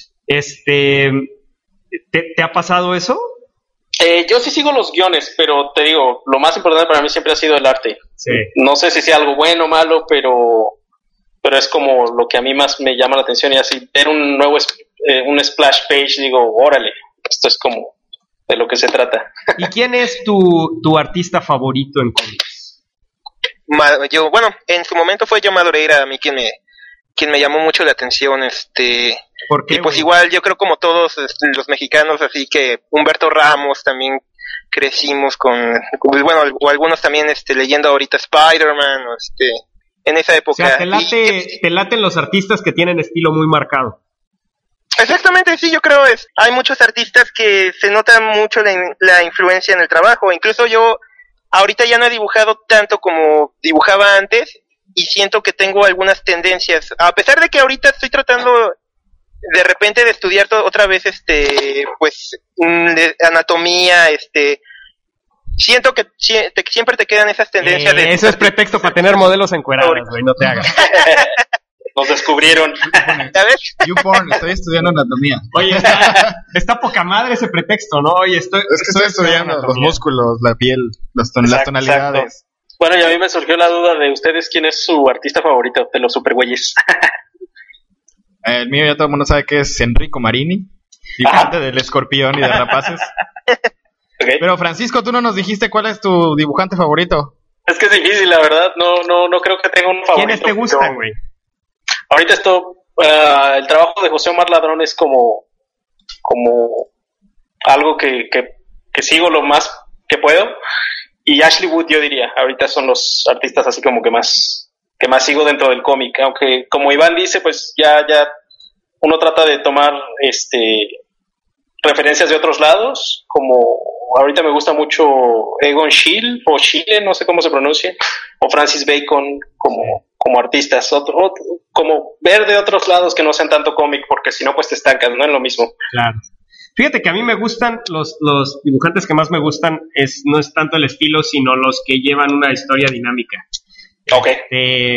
este ¿te, te ha pasado eso? Eh, yo sí sigo los guiones, pero te digo, lo más importante para mí siempre ha sido el arte. Sí. No sé si sea algo bueno o malo, pero pero es como lo que a mí más me llama la atención, y así ver un nuevo eh, un splash page, digo, órale, esto es como de lo que se trata. ¿Y quién es tu, tu artista favorito en cómics? Ma- yo, bueno, en su momento fue Joe Madureira, a mí quien me, quien me llamó mucho la atención, este... ¿Por qué, y pues güey? igual yo creo como todos este, los mexicanos, así que Humberto Ramos también crecimos con, pues bueno, o algunos también este leyendo ahorita Spider-Man, o este, en esa época. O sea, te late, y, te laten los artistas que tienen estilo muy marcado. Exactamente, sí, yo creo es, hay muchos artistas que se nota mucho la, la influencia en el trabajo. Incluso yo ahorita ya no he dibujado tanto como dibujaba antes, y siento que tengo algunas tendencias, a pesar de que ahorita estoy tratando de repente de estudiar to- otra vez este pues mm, de anatomía, este siento que sie- te, siempre te quedan esas tendencias Eh, de eso es pretexto para tener modelos encueradas, güey, no te hagas. Nos descubrieron. ¿sabes? YouPorn, estoy estudiando anatomía. Oye, está, está poca madre ese pretexto, ¿no? Oye, estoy, Es que estoy estudiando los músculos, la piel, las, ton- las Exacto, tonalidades. exacto. Bueno, y a mí me surgió la duda de ustedes, ¿quién es su artista favorito de los supergüeyes? El mío ya todo el mundo sabe que es Enrico Marini, dibujante del Escorpión y de Rapaces. Okay. Pero Francisco, tú no nos dijiste cuál es tu dibujante favorito. Es que es difícil, la verdad, no no no creo que tenga un favorito. ¿quiénes te gustan, güey? Ahorita esto, uh, el trabajo de José Omar Ladrón es como, como algo que, que, que sigo lo más que puedo, y Ashley Wood yo diría, ahorita son los artistas así como que más, que más sigo dentro del cómic, aunque como Iván dice, pues ya, ya uno trata de tomar este referencias de otros lados, como ahorita me gusta mucho Egon Schiele, o Schiele, no sé cómo se pronuncia, o Francis Bacon como, como artistas, otro, otro, como ver de otros lados que no sean tanto cómic, porque si no pues te estancas, no es lo mismo. Claro. Fíjate que a mí me gustan, los, los dibujantes que más me gustan es no es tanto el estilo, sino los que llevan una historia dinámica. Ok. Este,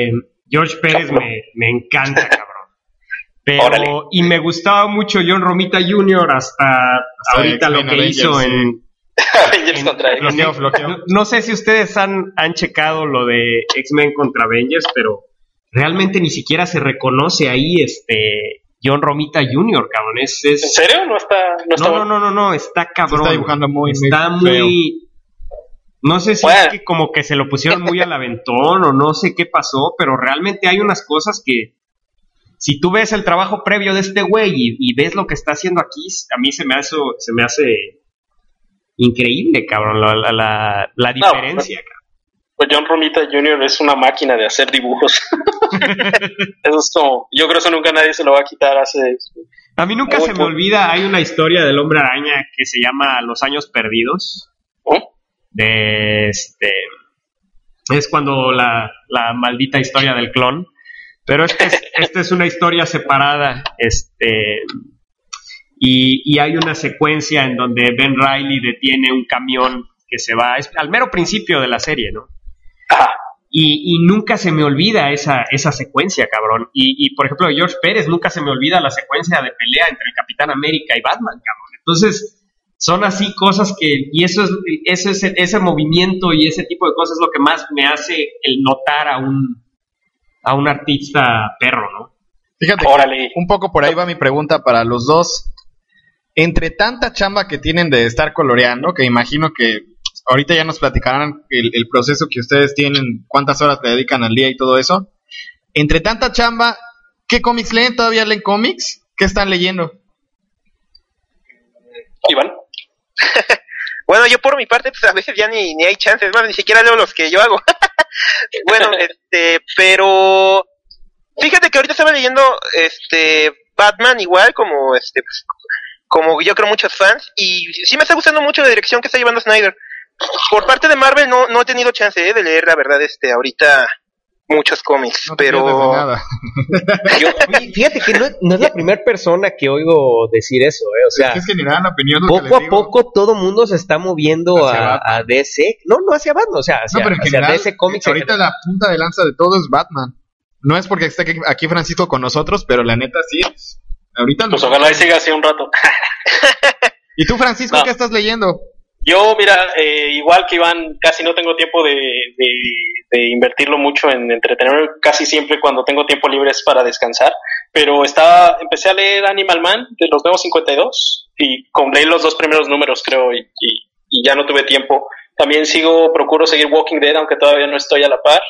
George Pérez me, me encanta, cabrón. Pero, Órale. y me gustaba mucho John Romita junior hasta, hasta ahorita lo que Avengers, hizo sí. en... Avengers en- contra en- Floqueo, floqueo. No, no sé si ustedes han, han checado lo de X-Men contra Avengers, pero realmente ni siquiera se reconoce ahí este John Romita junior, cabrón. Es, es- ¿En serio? No está, no está No, no, bueno? no, no, no, está cabrón. Se está dibujando muy, muy Está feo. muy... No sé si Bueno. es que como que se lo pusieron muy al aventón o no sé qué pasó, pero realmente hay unas cosas que si tú ves el trabajo previo de este güey y, y ves lo que está haciendo aquí, a mí se me hace, se me hace increíble, cabrón, la, la, la, la diferencia, cabrón. Pues John Romita junior es una máquina de hacer dibujos. Eso es como, yo creo que eso nunca nadie se lo va a quitar. Hace A mí nunca Muy se me bu- olvida, hay una historia del Hombre Araña que se llama Los Años Perdidos. ¿Oh? De este es cuando la, la maldita historia del clon, pero esta es, esta es una historia separada, este y, y hay una secuencia en donde Ben Reilly detiene un camión que se va, es al mero principio de la serie, ¿no? Ajá. Y, y nunca se me olvida esa, esa secuencia, cabrón. Y, y, por ejemplo, de George Pérez, nunca se me olvida la secuencia de pelea entre el Capitán América y Batman, cabrón. Entonces, son así cosas que, y eso es, eso es ese movimiento y ese tipo de cosas es lo que más me hace el notar a un, a un artista perro, ¿no? Fíjate, Órale. un poco por ahí va mi pregunta para los dos. Entre tanta chamba que tienen de estar coloreando, que imagino que ahorita ya nos platicarán el, el proceso que ustedes tienen, cuántas horas le dedican al día y todo eso. Entre tanta chamba, ¿qué cómics leen? ¿Todavía leen cómics? ¿Qué están leyendo? Iván. Bueno, yo por mi parte, pues a veces ya ni, ni hay chances, más ni siquiera leo los que yo hago. Bueno, este, pero fíjate que ahorita estaba leyendo este Batman igual, como este, pues, como yo creo muchos fans, y sí me está gustando mucho la dirección que está llevando Snyder. Por parte de Marvel no, no he tenido chance eh, de leer, la verdad, este, ahorita muchos cómics, No te pierdes de pero nada. yo, Oye, fíjate que no, no es la primera persona que oigo decir eso, ¿eh? O sea, Es generar la opinión lo que poco a les digo. poco todo mundo se está moviendo Hacia a, Batman. a D C. No, no hacia Batman, o sea, hacia, No, pero en hacia general, D C Comics. en ahorita general. la punta de lanza de todo es Batman. No es porque esté aquí- aquí Francisco con nosotros, pero la neta sí es. Ahorita Pues lo- ojalá y siga así un rato. ¿Y tú, Francisco, No. qué estás leyendo? Yo, mira, eh, igual que Iván, casi no tengo tiempo de, de, de invertirlo mucho en entretenerme. Casi siempre cuando tengo tiempo libre es para descansar. Pero estaba, empecé a leer Animal Man de los Nuevos cincuenta y dos y con, leí los dos primeros números, creo, y, y, y ya no tuve tiempo. También sigo, procuro seguir Walking Dead, aunque todavía no estoy a la par.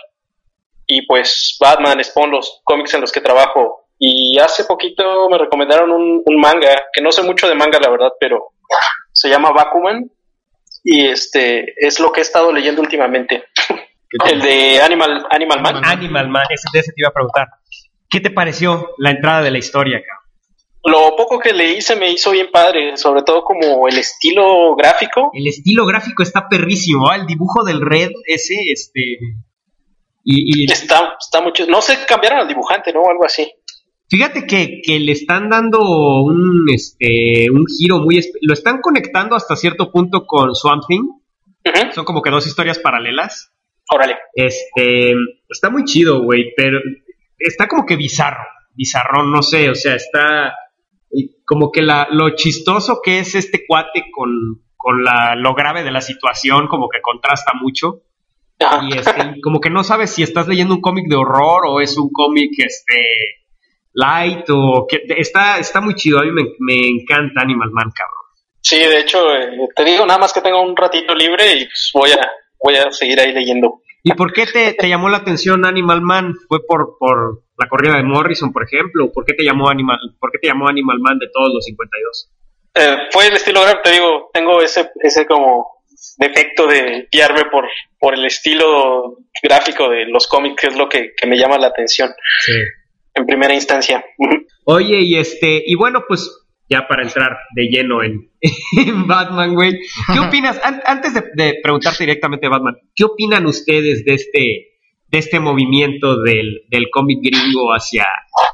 Y pues Batman, Spawn, los cómics en los que trabajo. Y hace poquito me recomendaron un, un manga, que no sé mucho de manga, la verdad, pero se llama Bakuman. Y este es lo que he estado leyendo últimamente. El de Animal, Animal Man. Animal Man, ese, de ese te iba a preguntar. ¿Qué te pareció la entrada de la historia, cabrón? Lo poco que leí se me hizo bien padre, sobre todo como el estilo gráfico. El estilo gráfico está perrísimo, ¿eh? El dibujo del Red ese, este... Y, y Está, está mucho. No sé, cambiaron al dibujante, ¿no? O algo así. fíjate que, que le están dando un, este, un giro muy... espe- Lo están conectando hasta cierto punto con Swamp Thing. Ujú. Son como que dos historias paralelas. Órale. Este, está muy chido, güey, pero está como que bizarro, bizarrón, no sé, o sea, está y como que la, lo chistoso que es este cuate con, con la, lo grave de la situación, como que contrasta mucho, Ajá. y este, y como que no sabes si estás leyendo un cómic de horror o es un cómic, este, light, o que, está, está muy chido, a mí me, me encanta Animal Man, cabrón. Sí, de hecho, eh, te digo nada más que tengo un ratito libre y pues voy a, voy a seguir ahí leyendo. ¿Y por qué te, te llamó la atención Animal Man? ¿Fue por, por la corrida de Morrison, por ejemplo? ¿Por qué te llamó Animal, por qué te llamó Animal Man de todos los cincuenta y dos? Eh, fue el estilo gráfico, te digo, tengo ese, ese como defecto de guiarme por, por el estilo gráfico de los cómics, que es lo que, que me llama la atención Sí. en primera instancia. Oye, y este, y bueno, pues ya para entrar de lleno en, en Batman, güey, ¿qué opinas? An- antes de, de preguntarte directamente Batman, ¿qué opinan ustedes de este, de este movimiento del, del cómic gringo hacia,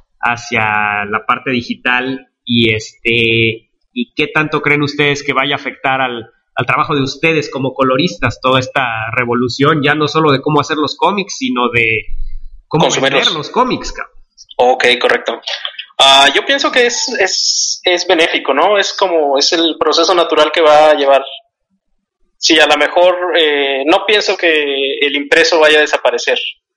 hacia la parte digital? Y este, ¿y qué tanto creen ustedes que vaya a afectar al, al trabajo de ustedes como coloristas toda esta revolución, ya no solo de cómo hacer los cómics, sino de cómo consumirlos. vender los cómics, cabrón. Ok, correcto. Uh, yo pienso que es, es, es benéfico, ¿no? Es como, es el proceso natural que va a llevar. Sí, a lo mejor eh, no pienso que el impreso vaya a desaparecer,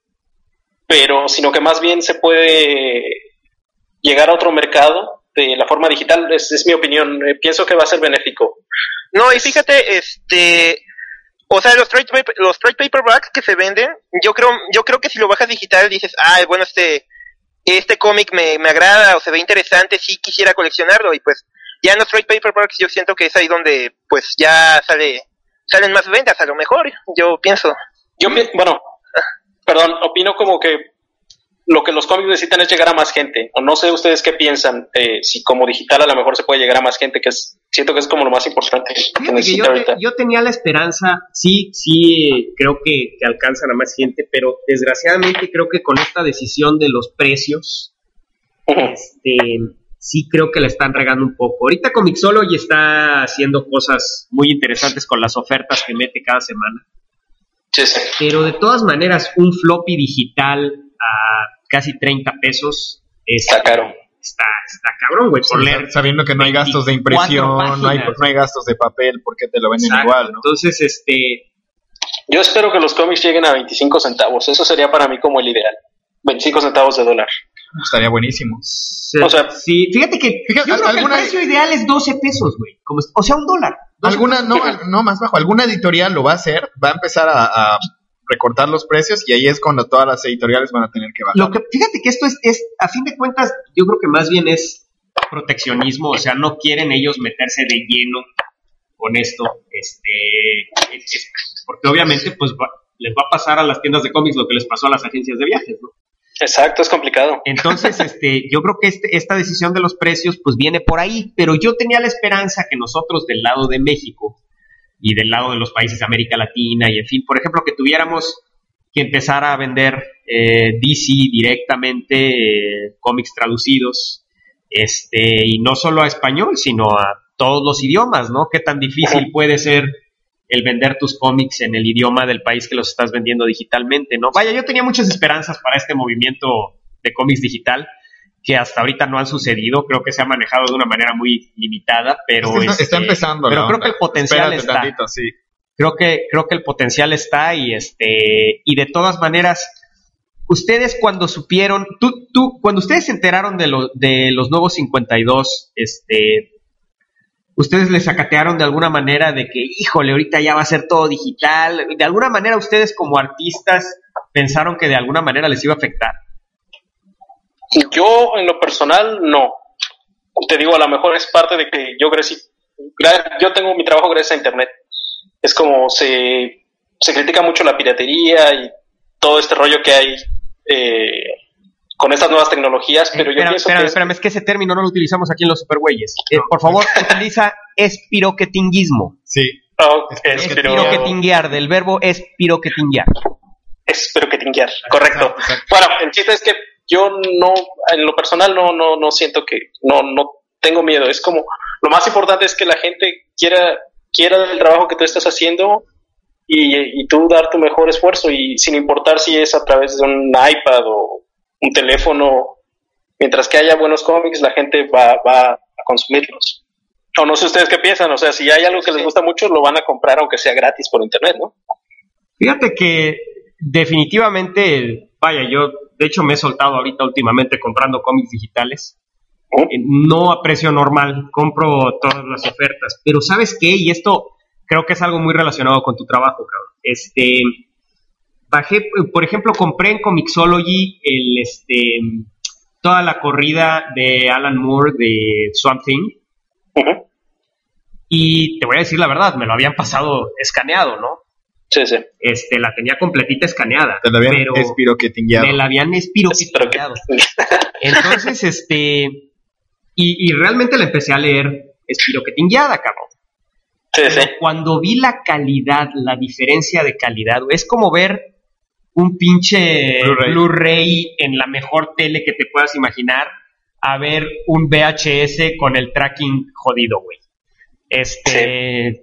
pero sino que más bien se puede llegar a otro mercado de la forma digital. Es, es mi opinión. Eh, pienso que va a ser benéfico. No, y fíjate, este, o sea, los trade paper, los trade paperbacks que se venden, yo creo, yo creo que si lo bajas digital dices, ah, bueno, este, este cómic me, me agrada o se ve interesante, sí quisiera coleccionarlo, y pues ya en los trade paperbacks yo siento que es ahí donde pues ya sale, salen más ventas a lo mejor, yo pienso. Yo, bueno, perdón, opino como que lo que los cómics necesitan es llegar a más gente, o no sé ustedes qué piensan, eh, si como digital a lo mejor se puede llegar a más gente, que es, siento que es como lo más importante que Fíjate que necesita yo, ahorita. te- yo tenía la esperanza, sí, sí, creo que, que alcanzan a más gente, pero desgraciadamente creo que con esta decisión de los precios, Ujú. este, sí creo que la están regando un poco. Ahorita Comixology está haciendo cosas muy interesantes con las ofertas que mete cada semana, Sí, sí. pero de todas maneras un floppy digital a casi treinta pesos es, Está caro. Está, está cabrón, güey, por Sí, leer. sabiendo que no hay gastos de impresión, no hay, páginas. no hay gastos de papel, porque te lo venden Exacto. igual, ¿no? Entonces, este, Yo espero que los cómics lleguen a veinticinco centavos, eso sería para mí como el ideal. veinticinco centavos de dólar. Estaría buenísimo. se- O sea, sí, fíjate que fíjate, yo creo que el alguna- precio ideal es doce pesos, güey, como, o sea, un dólar. doce Alguna, pesos. no, al- no, más bajo, alguna editorial lo va a hacer, va a empezar a, a recortar los precios y ahí es cuando todas las editoriales van a tener que bajar. Lo que, fíjate que esto es, es, a fin de cuentas, yo creo que más bien es proteccionismo, o sea, no quieren ellos meterse de lleno con esto, este, es- es- porque obviamente, pues, va- les va a pasar a las tiendas de cómics lo que les pasó a las agencias de viajes, ¿no? Exacto, es complicado. Entonces, este, yo creo que este, esta decisión de los precios, pues, viene por ahí, pero yo tenía la esperanza que nosotros del lado de México y del lado de los países de América Latina y, en fin, por ejemplo, que tuviéramos que empezar a vender eh, D C directamente, eh, cómics traducidos, este, y no solo a español, sino a todos los idiomas, ¿no? ¿Qué tan difícil puede ser el vender tus cómics en el idioma del país que los estás vendiendo digitalmente, ¿no? Vaya, yo tenía muchas esperanzas para este movimiento de cómics digital, que hasta ahorita no han sucedido, creo que se ha manejado de una manera muy limitada, pero Es que está, este, está empezando, pero la creo onda. que el potencial Espérate está. tantito, sí. Creo que, creo que el potencial está y este, y de todas maneras, ustedes cuando supieron, tú, tú, cuando ustedes se enteraron de lo, de los nuevos cincuenta y dos, este, ustedes les sacatearon de alguna manera de que, híjole, ahorita ya va a ser todo digital, de alguna manera ustedes como artistas pensaron que de alguna manera les iba a afectar. Yo, en lo personal, no. Te digo, a lo mejor es parte de que yo crecí. gra- Yo tengo mi trabajo gracias a Internet. Es como se, se critica mucho la piratería y todo este rollo que hay eh, con estas nuevas tecnologías, pero yo Espérame, pienso espérame, que... espérame, es que ese término no lo utilizamos aquí en los supergüeyes. Eh, por favor, utiliza espiroquetinguismo. Sí. Oh, es, pero, Espiroquetinguear, del verbo espiroquetinguear. espero que tinguear, correcto. Exacto, exacto. Bueno, el chiste es que yo no, en lo personal no, no, no siento que, no, no tengo miedo. Es como, lo más importante es que la gente quiera, quiera el trabajo que tú estás haciendo y, y tú dar tu mejor esfuerzo, y sin importar si es a través de un iPad o un teléfono, mientras que haya buenos cómics, la gente va, va a consumirlos. O no sé ustedes qué piensan, o sea, si hay algo que les gusta mucho, lo van a comprar aunque sea gratis por internet, ¿no? Fíjate que definitivamente, vaya, yo de hecho me he soltado ahorita últimamente comprando cómics digitales. ¿Mm? Eh, No a precio normal, compro todas las ofertas, pero ¿sabes qué? Y esto creo que es algo muy relacionado con tu trabajo, cabrón. Este, bajé, por ejemplo, compré en Comixology el, este, toda la corrida de Alan Moore de Swamp Thing. Uh-huh. Y te voy a decir la verdad, me lo habían pasado escaneado, ¿no? Sí, sí. Este, la tenía completita escaneada. Te lo habían pero espiroquetingueado. me la habían espiroquetingueado. Entonces, este, y, y realmente la empecé a leer espiroquetingueada, cabrón. Sí, sí. Pero cuando vi la calidad, la diferencia de calidad, es como ver un pinche Blu-ray. Blu-ray en la mejor tele que te puedas imaginar, a ver un V H S con el tracking jodido, güey. Este,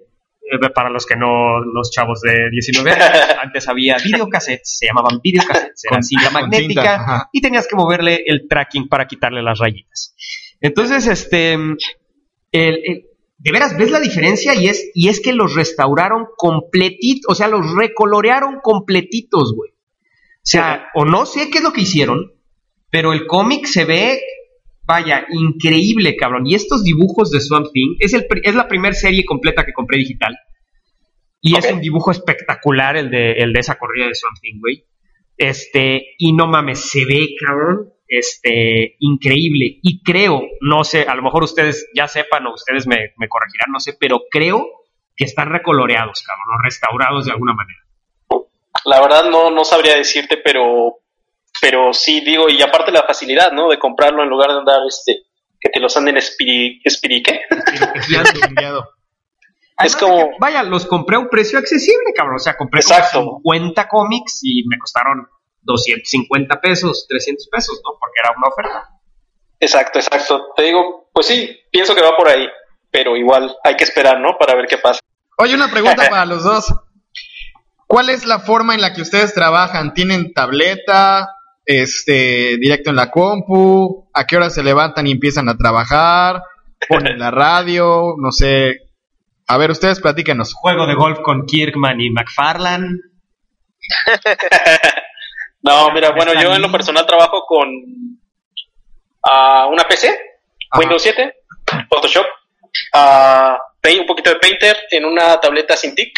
eh, para los que no, los chavos de diecinueve años, antes había videocassettes, se llamaban videocassettes, era Con- cinta con magnética cinta, ajá. y tenías que moverle el tracking para quitarle las rayitas. Entonces, este, el, el- de veras, ¿ves la diferencia? Y es, y es que los restauraron completitos, o sea, los recolorearon completitos, güey. O sea, o no sé qué es lo que hicieron, pero el cómic se ve, vaya, increíble, cabrón. Y estos dibujos de Swamp Thing, es, el, pri- es la primera serie completa que compré digital. Y Ok. es un dibujo espectacular el de, el de esa corrida de Swamp Thing, güey. Este, y no mames, se ve, cabrón, este, increíble. Y creo, no sé, a lo mejor ustedes ya sepan o ustedes me, me corregirán, no sé, pero creo que están recoloreados, cabrón, o restaurados de alguna manera. La verdad no, no sabría decirte, pero pero sí digo, y aparte la facilidad, ¿no? De comprarlo en lugar de andar, este, que te los anden espiri, espiri ¿qué? Enviado. Además Es como- de que, vaya, los compré a un precio accesible, cabrón. O sea, compré como Exacto. cincuenta cómics y me costaron doscientos cincuenta pesos, trescientos pesos, ¿no? Porque era una oferta. Exacto, exacto. Te digo, pues sí, pienso que va por ahí, pero igual hay que esperar, ¿no? Para ver qué pasa. Oye, una pregunta para los dos. ¿Cuál es la forma en la que ustedes trabajan? ¿Tienen tableta? Este, directo en la compu? ¿A qué hora se levantan y empiezan a trabajar? ¿Ponen la radio? No sé. A ver, ustedes platíquenos. Juego de golf con Kirkman y McFarlane. No, mira, bueno, yo en lo personal trabajo con ah, una P C, Ajá. Windows siete, Photoshop, ah, Paint- un poquito de Painter en una tableta Cintiq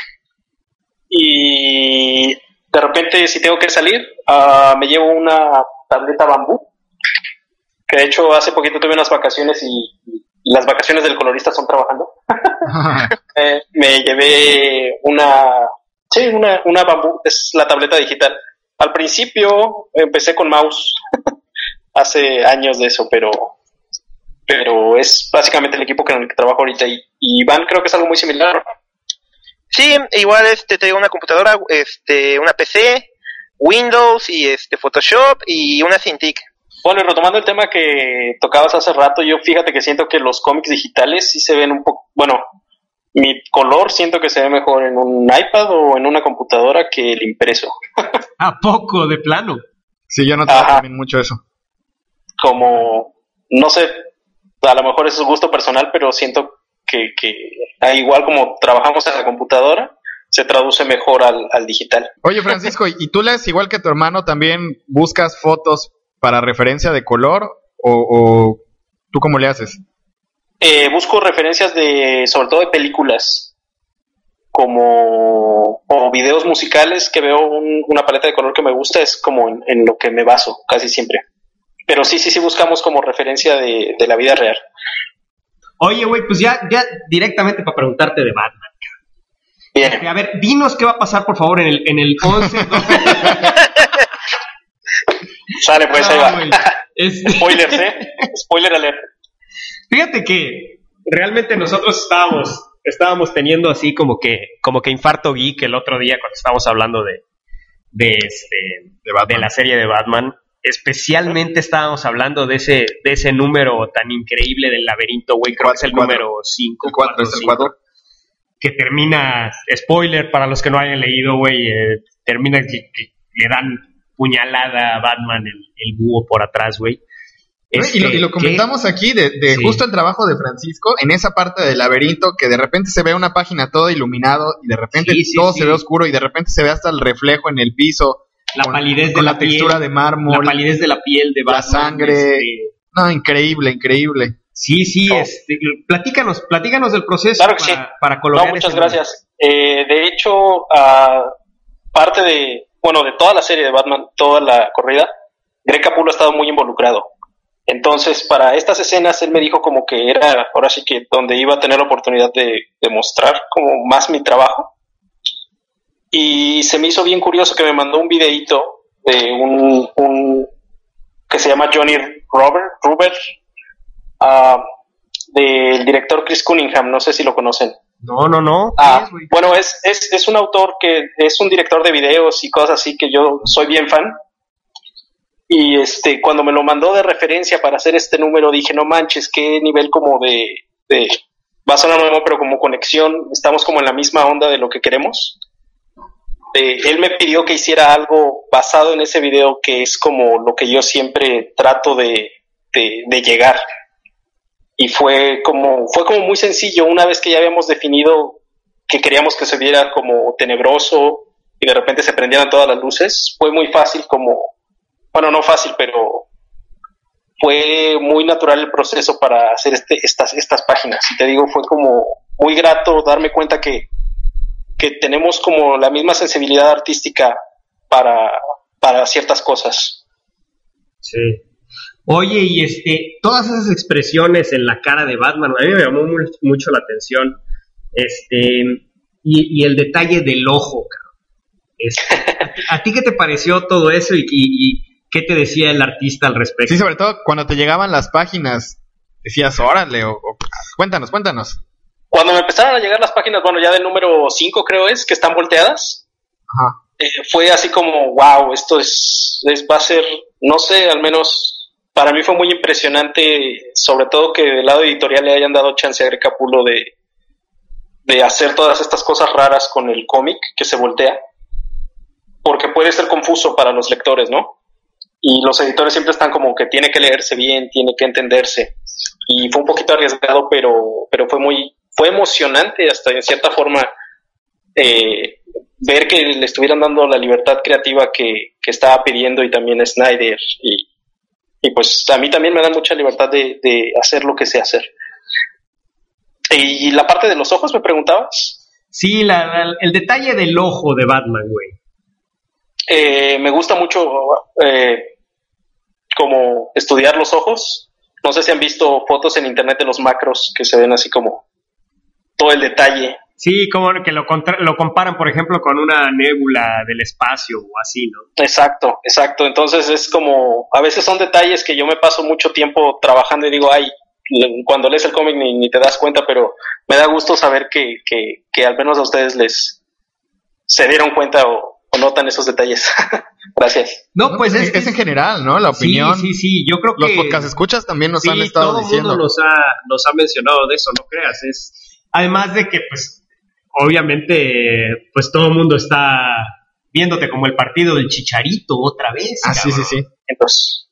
y de repente si tengo que salir ah, me llevo una tableta Bambú, que de hecho hace poquito tuve unas vacaciones y, y las vacaciones del colorista son trabajando. Eh, me llevé una, sí, una, una Bambú, es la tableta digital. Al principio empecé con mouse, hace años de eso, pero pero es básicamente el equipo con el que trabajo ahorita y, y Iván creo que es algo muy similar. Sí, igual este te digo una computadora, este una P C, Windows y este Photoshop y una Cintiq. Bueno, y retomando el tema que tocabas hace rato, yo fíjate que siento que los cómics digitales sí se ven un poco, bueno, mi color siento que se ve mejor en un iPad o en una computadora que el impreso. ¿A poco, de plano? Sí, yo noto Ajá. también mucho eso. Como, no sé, a lo mejor es un gusto personal, pero siento que, que ah, igual como trabajamos en la computadora, se traduce mejor al, al digital. Oye, Francisco, ¿y tú lees igual que tu hermano también buscas fotos para referencia de color? ¿O, o tú cómo le haces? Eh, busco referencias de, sobre todo de películas, como, o videos musicales que veo un- una paleta de color que me gusta, es como en, en lo que me baso, casi siempre. Pero sí, sí, sí buscamos como referencia de, de la vida real. Oye, güey, pues ya, ya directamente para preguntarte de Batman. Este, Bien, a ver, dinos qué va a pasar, por favor, en el, en el once. sale pues, ahí No, va. güey. Este- Spoilers, ¿eh? Spoiler alert. Fíjate que realmente nosotros estábamos, estábamos teniendo así como que, como que infarto geek el otro día cuando estábamos hablando de, de este, De Batman. de la serie de Batman. Especialmente estábamos hablando de ese, de ese número tan increíble del laberinto, güey. Creo que es el Cuatro. número cinco. El cuatro, es el cuatro. Que termina, spoiler para los que no hayan leído, güey, eh, termina que, que le dan puñalada a Batman el, el búho por atrás, güey. y, lo, y lo Este, comentamos aquí de, de Sí. justo el trabajo de Francisco en esa parte del laberinto que de repente se ve una página todo iluminado y de repente Sí, sí, todo sí. se ve oscuro y de repente se ve hasta el reflejo en el piso. La con- palidez de con la, la textura piel, de mármol, la palidez de la piel de la Batman, sangre. este, No, increíble, increíble. sí, sí, No. este, platícanos, platícanos del proceso Claro que para, sí. para No, colorear muchas ese gracias. Eh, de hecho, ah, parte de, bueno, de toda la serie de Batman, toda la corrida, Greg Capullo ha estado muy involucrado. Entonces, para estas escenas, él me dijo como que era, ahora sí que donde iba a tener la oportunidad de, de mostrar como más mi trabajo. Y se me hizo bien curioso que me mandó un videíto de un, un que se llama Johnny Robert, Ruber, ah, del director Chris Cunningham, no sé si lo conocen. No, no, no. Ah, ¿qué es, güey? bueno, es, es, es un autor que es un director de videos y cosas así que yo soy bien fan. Y este, cuando me lo mandó de referencia para hacer este número, dije, no manches, qué nivel como de, de, va a sonar nuevo, pero como conexión, estamos como en la misma onda de lo que queremos. Eh, él me pidió que hiciera algo basado en ese video, que es como lo que yo siempre trato de, de, de llegar. Y fue como, fue como muy sencillo, una vez que ya habíamos definido que queríamos que se viera como tenebroso y de repente se prendieran todas las luces, fue muy fácil como, bueno, no fácil, pero fue muy natural el proceso para hacer este, estas, estas páginas. Y te digo, fue como muy grato darme cuenta que, que tenemos como la misma sensibilidad artística para, para ciertas cosas. Sí. Oye, y este, todas esas expresiones en la cara de Batman, a mí me llamó muy, mucho la atención. Este, y, y el detalle del ojo, cabrón. Este, ¿a, ti, ¿A ti qué te pareció todo eso y, y, y qué te decía el artista al respecto? Sí, sobre todo cuando te llegaban las páginas, decías, órale, o, o cuéntanos, cuéntanos. Cuando me empezaron a llegar las páginas, bueno, ya del número cinco creo es, que están volteadas, Ajá. Eh, fue así como, wow, esto es, es, va a ser, no sé, al menos para mí fue muy impresionante, sobre todo que del lado editorial le hayan dado chance a Greg Capullo de, de hacer todas estas cosas raras con el cómic que se voltea, porque puede ser confuso para los lectores, ¿no? Y los editores siempre están como que tiene que leerse bien, tiene que entenderse, y fue un poquito arriesgado, pero, pero fue muy, fue emocionante hasta en cierta forma, eh, ver que le estuvieran dando la libertad creativa que, que estaba pidiendo, y también Snyder, y, y pues a mí también me da mucha libertad de, de hacer lo que sé hacer. Y la parte de los ojos, ¿me preguntabas? Sí, la, la, el detalle del ojo de Batman, güey. Eh, me gusta mucho eh, como estudiar los ojos. No sé si han visto fotos en internet de los macros que se ven así como todo el detalle. Sí, como que lo, contra- lo comparan, por ejemplo, con una nébula del espacio o así, ¿no? Exacto, exacto. Entonces es como, a veces son detalles que yo me paso mucho tiempo trabajando y digo, ay, cuando lees el cómic ni, ni te das cuenta, pero me da gusto saber que, que, que al menos a ustedes les se dieron cuenta o, o notan esos detalles. Gracias. No, pues es, es en general, ¿no? La opinión. Sí, sí, sí, yo creo que... Los podcast escuchas también nos sí, han estado todo diciendo. mundo nos ha, nos ha mencionado de eso, no creas. Es, además de que, pues, obviamente, pues todo el mundo está viéndote como el partido del Chicharito otra vez. Ah, sí, sí, sí. Entonces...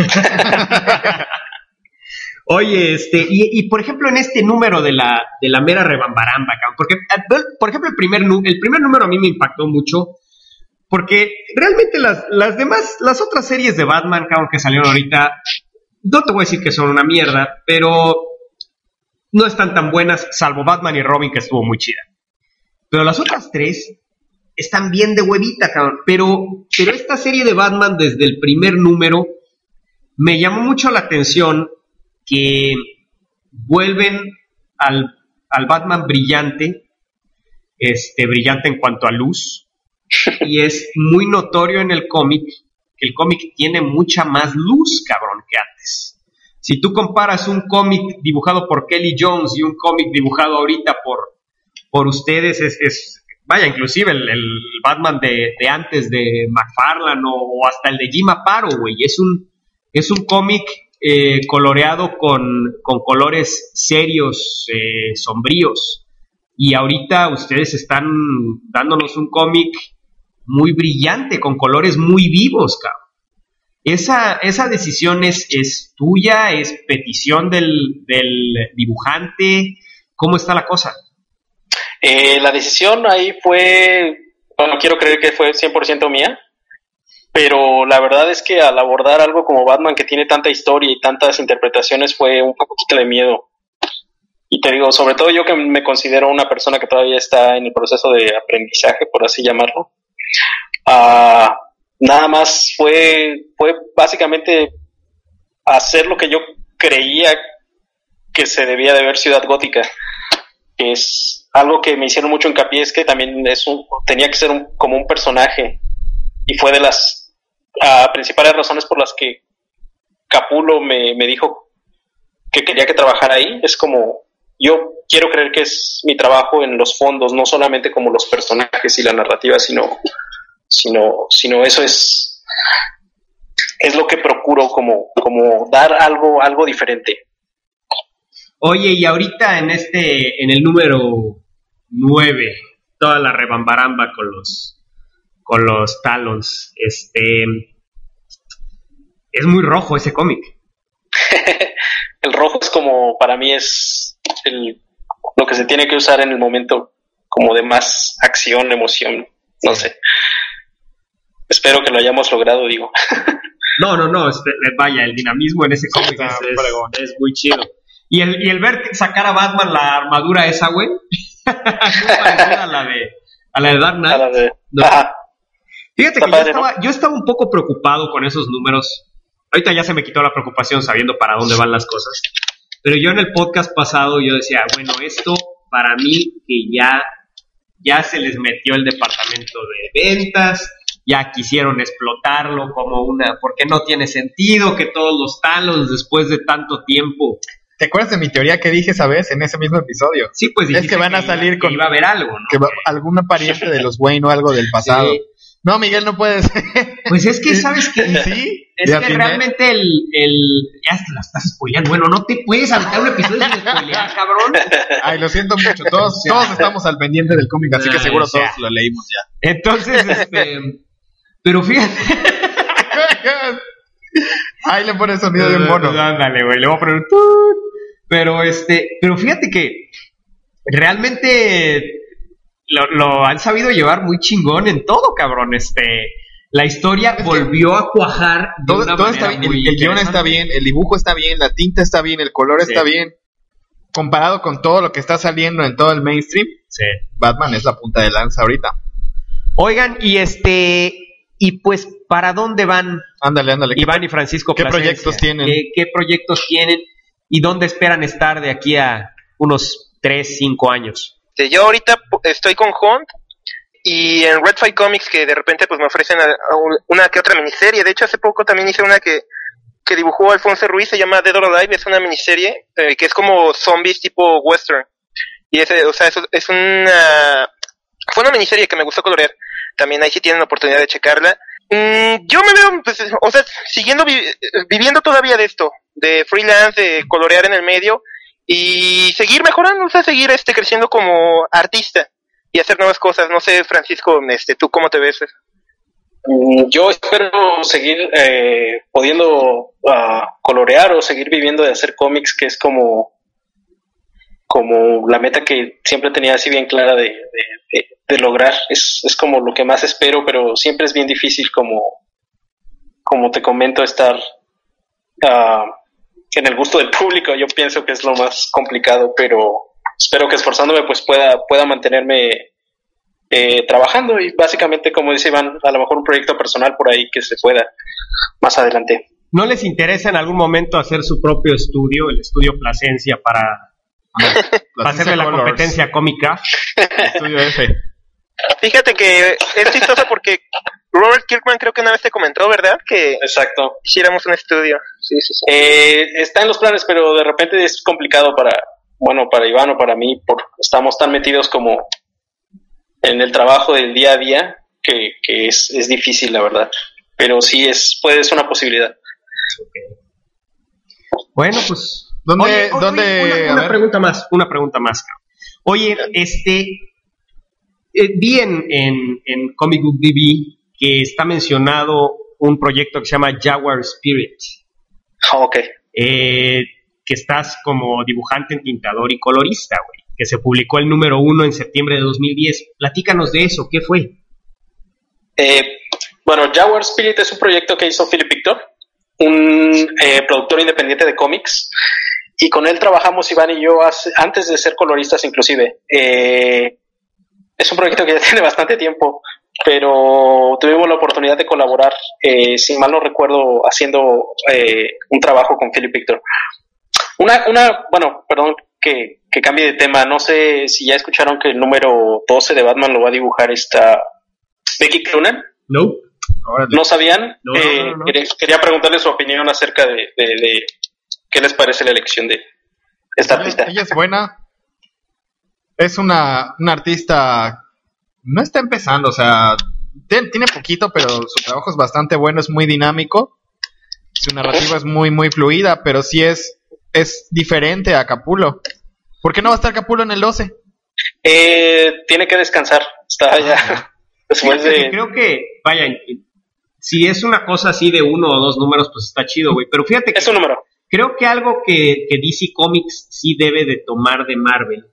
Oye, este, y, y por ejemplo en este número de la, de la mera rebambaramba, cabrón, porque, por ejemplo, el primer, el primer número a mí me impactó mucho, porque realmente las, las demás, las otras series de Batman, cabrón, que salieron ahorita, no te voy a decir que son una mierda, pero no están tan buenas, salvo Batman y Robin, que estuvo muy chida. Pero las otras tres están bien de huevita, cabrón, pero, pero esta serie de Batman desde el primer número me llamó mucho la atención que vuelven al, al Batman brillante, este, brillante en cuanto a luz, y es muy notorio en el cómic que el cómic tiene mucha más luz, cabrón, que antes. Si tú comparas un cómic dibujado por Kelly Jones y un cómic dibujado ahorita por, por ustedes, es, es vaya, inclusive el, el Batman de, de antes de McFarlane o, o hasta el de Jim Aparo, güey, es un, es un cómic Eh, coloreado con, con colores serios, eh, sombríos. Y ahorita ustedes están dándonos un cómic muy brillante, con colores muy vivos, cabrón. Esa, esa decisión es, es tuya, es petición del, del dibujante. ¿Cómo está la cosa? Eh, la decisión ahí fue, bueno, quiero creer que fue cien por ciento mía. Pero la verdad es que al abordar algo como Batman, que tiene tanta historia y tantas interpretaciones, fue un poquito de miedo. Y te digo, sobre todo yo que me considero una persona que todavía está en el proceso de aprendizaje, por así llamarlo, uh, nada más fue, fue básicamente hacer lo que yo creía que se debía de ver Ciudad Gótica, que es algo que me hicieron mucho hincapié, es que también es un, tenía que ser un, como un personaje, y fue de las Uh, principales razones por las que Capullo me, me dijo que quería que trabajara ahí. Es como, yo quiero creer que es mi trabajo en los fondos, no solamente como los personajes y la narrativa, sino sino, sino eso es es lo que procuro, como, como dar algo, algo diferente. Oye, y ahorita en este, en el número nueve, toda la rebambaramba con los, con los Talons, este, es muy rojo ese cómic. El rojo es como, para mí es el, lo que se tiene que usar en el momento, como de más acción, emoción, no sé. Espero que lo hayamos logrado, digo. No, no, no, este, vaya, el dinamismo en ese cómic es, es, es muy chido. Y el, y el ver sacar a Batman la armadura esa, güey, muy parecida a la de, a la de Dark Knight. A la de... no. Fíjate Está que padre, yo, estaba, ¿no? yo estaba un poco preocupado con esos números. Ahorita ya se me quitó la preocupación sabiendo para dónde van las cosas. Pero yo en el podcast pasado yo decía, bueno, esto para mí que ya, ya se les metió el departamento de ventas, ya quisieron explotarlo como una, porque no tiene sentido que todos los Talons después de tanto tiempo. ¿Te acuerdas de mi teoría que dije esa vez en ese mismo episodio? Sí, pues es que van a salir que con... iba a haber algo, ¿no? Que va, alguna pariente de los Wayne o algo del pasado. Sí. No, Miguel, no puedes. Pues es que, ¿sabes qué? Sí. Es que atiné. Realmente el, el... Ya te la estás spoileando. Bueno, no te puedes aventar un episodio sin spoilear, cabrón. Ay, lo siento mucho. Todos, todos estamos al pendiente del cómic, así que seguro todos lo leímos ya. Entonces, este... Pero fíjate... Ahí le pones sonido de un mono. Ándale, güey, le voy a poner un tut. Pero este, pero fíjate que realmente lo, lo han sabido llevar muy chingón en todo, cabrón. Este, la historia es volvió a cuajar de todo, una todo manera está bien, muy el, el guión está bien, el dibujo está bien, la tinta está bien, el color sí. está bien. Comparado con todo lo que está saliendo en todo el mainstream, sí. Batman es la punta de lanza ahorita. Oigan, y este, y pues, ¿para dónde van? Ándale, ándale. Iván y Francisco ¿Qué Plasencia? proyectos tienen? ¿Qué, ¿Qué proyectos tienen? ¿Y dónde esperan estar de aquí a unos tres, cinco años? Yo ahorita estoy con Hunt y en Red Fight Comics, que de repente pues me ofrecen a, a una que otra miniserie. De hecho, hace poco también hice una que, que dibujó Alfonso Ruiz, se llama Dead or Alive. Es una miniserie eh, que es como zombies tipo western. Y es, o sea, es, es una... Fue una miniserie que me gustó colorear. También ahí sí tienen la oportunidad de checarla. Mm, yo me veo, pues, o sea, siguiendo vi- viviendo todavía de esto, de freelance, de colorear en el medio y seguir mejorando, o sea, seguir este creciendo como artista y hacer nuevas cosas. No sé, Francisco, este, ¿tú cómo te ves? Mm, yo espero seguir eh, pudiendo uh, colorear o seguir viviendo de hacer cómics, que es como como la meta que siempre tenía así bien clara de, de, de, de lograr. Es, es como lo que más espero, pero siempre es bien difícil, como, como te comento, estar uh, en el gusto del público. Yo pienso que es lo más complicado, pero espero que esforzándome pues pueda, pueda mantenerme eh, trabajando y básicamente, como dice Iván, a lo mejor un proyecto personal por ahí que se pueda más adelante. ¿No les interesa en algún momento hacer su propio estudio, el estudio Plasencia, para... para hacerle la competencia a Comic Craft? Estudio F. Fíjate que es chistoso porque Robert Kirkman creo que una vez te comentó, ¿verdad? Que exacto, hiciéramos un estudio. Sí, sí, sí. Eh, está en los planes, pero de repente es complicado para, bueno, para Iván o para mí, porque estamos tan metidos como en el trabajo del día a día que, que es, es difícil, la verdad. Pero sí es, puede ser una posibilidad. Okay. Bueno, pues ¿Dónde, oye, oye, dónde, una, una pregunta más, una pregunta más. Oye, este, eh, vi en, en, en Comic Book D B que está mencionado un proyecto que se llama Jaguar Spirit. Oh, ok. Eh, que estás como dibujante, entintador y colorista, güey. Que se publicó el número uno en septiembre de dos mil diez. Platícanos de eso, ¿qué fue? Eh, bueno, Jaguar Spirit es un proyecto que hizo Philip Victor, un eh, productor independiente de cómics. Y con él trabajamos Iván y yo hace, antes de ser coloristas inclusive. Eh, es un proyecto que ya tiene bastante tiempo, pero tuvimos la oportunidad de colaborar, eh, si mal no recuerdo, haciendo eh, un trabajo con Philip Victor. Una, una, bueno, perdón que, que cambie de tema. No sé si ya escucharon que el número doce de Batman lo va a dibujar esta Becky Cloonan. No. ¿No sabían? No, eh, no, no, no. Quería, quería preguntarle su opinión acerca de, de, de qué les parece la elección de esta ella, artista. Ella es buena. Es una, una artista... No está empezando, o sea... Tiene, tiene poquito, pero su trabajo es bastante bueno, es muy dinámico. Su narrativa es muy, muy fluida, pero sí es... es diferente a Capullo. ¿Por qué no va a estar Capullo en el doce? Eh, tiene que descansar. Está ya. Después de... Creo que, vaya, si es una cosa así de uno o dos números, pues está chido, güey. Pero fíjate que es un número. Creo que algo que, que D C Comics sí debe de tomar de Marvel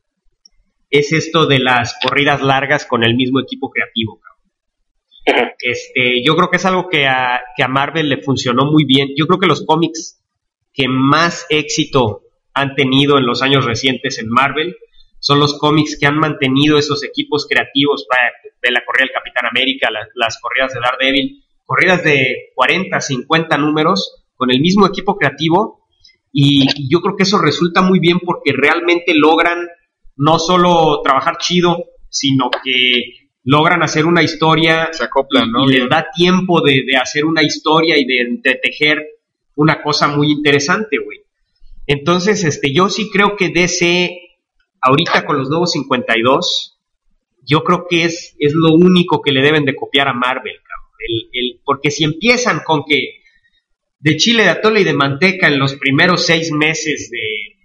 es esto de las corridas largas con el mismo equipo creativo, cabrón. Uh-huh. Este, yo creo que es algo que a, que a Marvel le funcionó muy bien. Yo creo que los cómics que más éxito han tenido en los años recientes en Marvel son los cómics que han mantenido esos equipos creativos para, de la corrida del Capitán América, la, las corridas de Daredevil, corridas de cuarenta, cincuenta números con el mismo equipo creativo, y, y yo creo que eso resulta muy bien porque realmente logran no solo trabajar chido, sino que logran hacer una historia. Se acoplan, ¿no? Y les da tiempo de, de hacer una historia y de, de tejer una cosa muy interesante, güey. Entonces, este, yo sí creo que D C ahorita con los nuevos cincuenta y dos, yo creo que es, es lo único que le deben de copiar a Marvel, cabrón. El, el, porque si empiezan con que de chile, de atole y de manteca en los primeros seis meses de...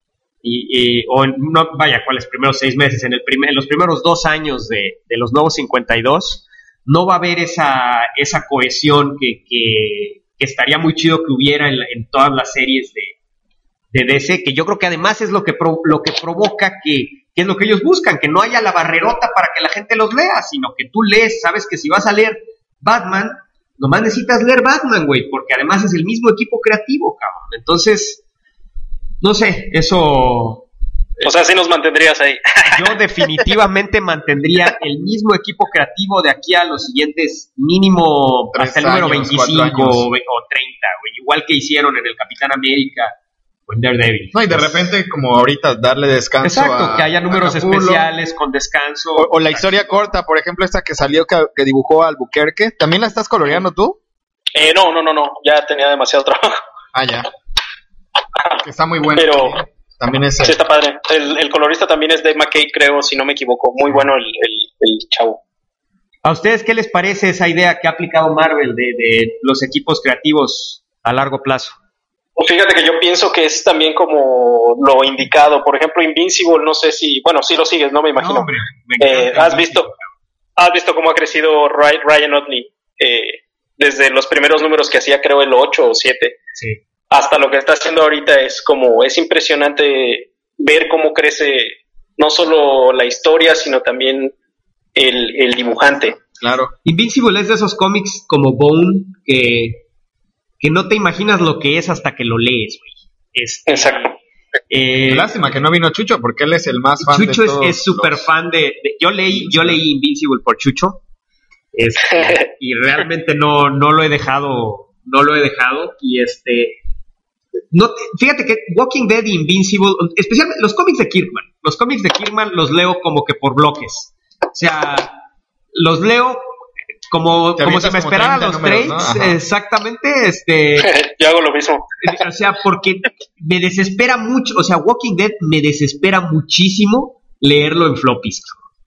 Y, y, o no, vaya, ¿cuáles primeros seis meses? En, el primer, en los primeros dos años de, de los nuevos cincuenta y dos, no va a haber esa, esa cohesión que, que, que estaría muy chido que hubiera en, en todas las series de, de D C, que yo creo que además es lo que, pro, lo que provoca que, que es lo que ellos buscan, que no haya la barrerota para que la gente los lea, sino que tú lees, sabes que si vas a leer Batman, nomás necesitas leer Batman, güey, porque además es el mismo equipo creativo, cabrón. Entonces, no sé, eso... O sea, sí nos mantendrías ahí. Yo definitivamente mantendría el mismo equipo creativo de aquí a los siguientes, mínimo hasta el número veinticinco o treinta, güey, igual que hicieron en el Capitán América o en Daredevil. No, y de repente, como ahorita, darle descanso. Exacto, a, que haya números especiales con descanso. O, o la historia corta, por ejemplo, esta que salió, que, que dibujó Albuquerque. ¿También la estás coloreando tú? Eh, no, no, no, no, ya tenía demasiado trabajo. Ah, ya. Que está muy bueno. Pero también es... Sí, está padre. El, el colorista también es Dave McKay, creo, si no me equivoco. Muy bueno el, el, el chavo. ¿A ustedes qué les parece esa idea que ha aplicado Marvel de, de los equipos creativos a largo plazo? Pues fíjate que yo pienso que es también como lo indicado. Por ejemplo, Invincible, no sé si... Bueno, sí lo sigues, ¿no? Me imagino. No, hombre, me eh, ¿Has visto has visto cómo ha crecido Ryan Otley? Eh, desde los primeros números que hacía, creo, el ocho o siete. Sí. Hasta lo que está haciendo ahorita es como... Es impresionante ver cómo crece no solo la historia, sino también el, el dibujante. Claro. Invincible es de esos cómics como Bone que... que no te imaginas lo que es hasta que lo lees, güey. Este, Exacto. Eh, Lástima que no vino Chucho, porque él es el más fan Chucho de todos. Chucho es súper los... fan de, de... Yo leí yo leí Invincible por Chucho. Este, y realmente no, no lo he dejado, no lo he dejado. Y este... No, fíjate que Walking Dead y Invincible, especialmente los cómics de Kirkman, los cómics de Kirkman los leo como que por bloques. O sea, los leo... Como, como si me esperara los números, trades, ¿no? Exactamente, este... Yo hago lo mismo. O sea, porque me desespera mucho, o sea, Walking Dead me desespera muchísimo leerlo en floppies.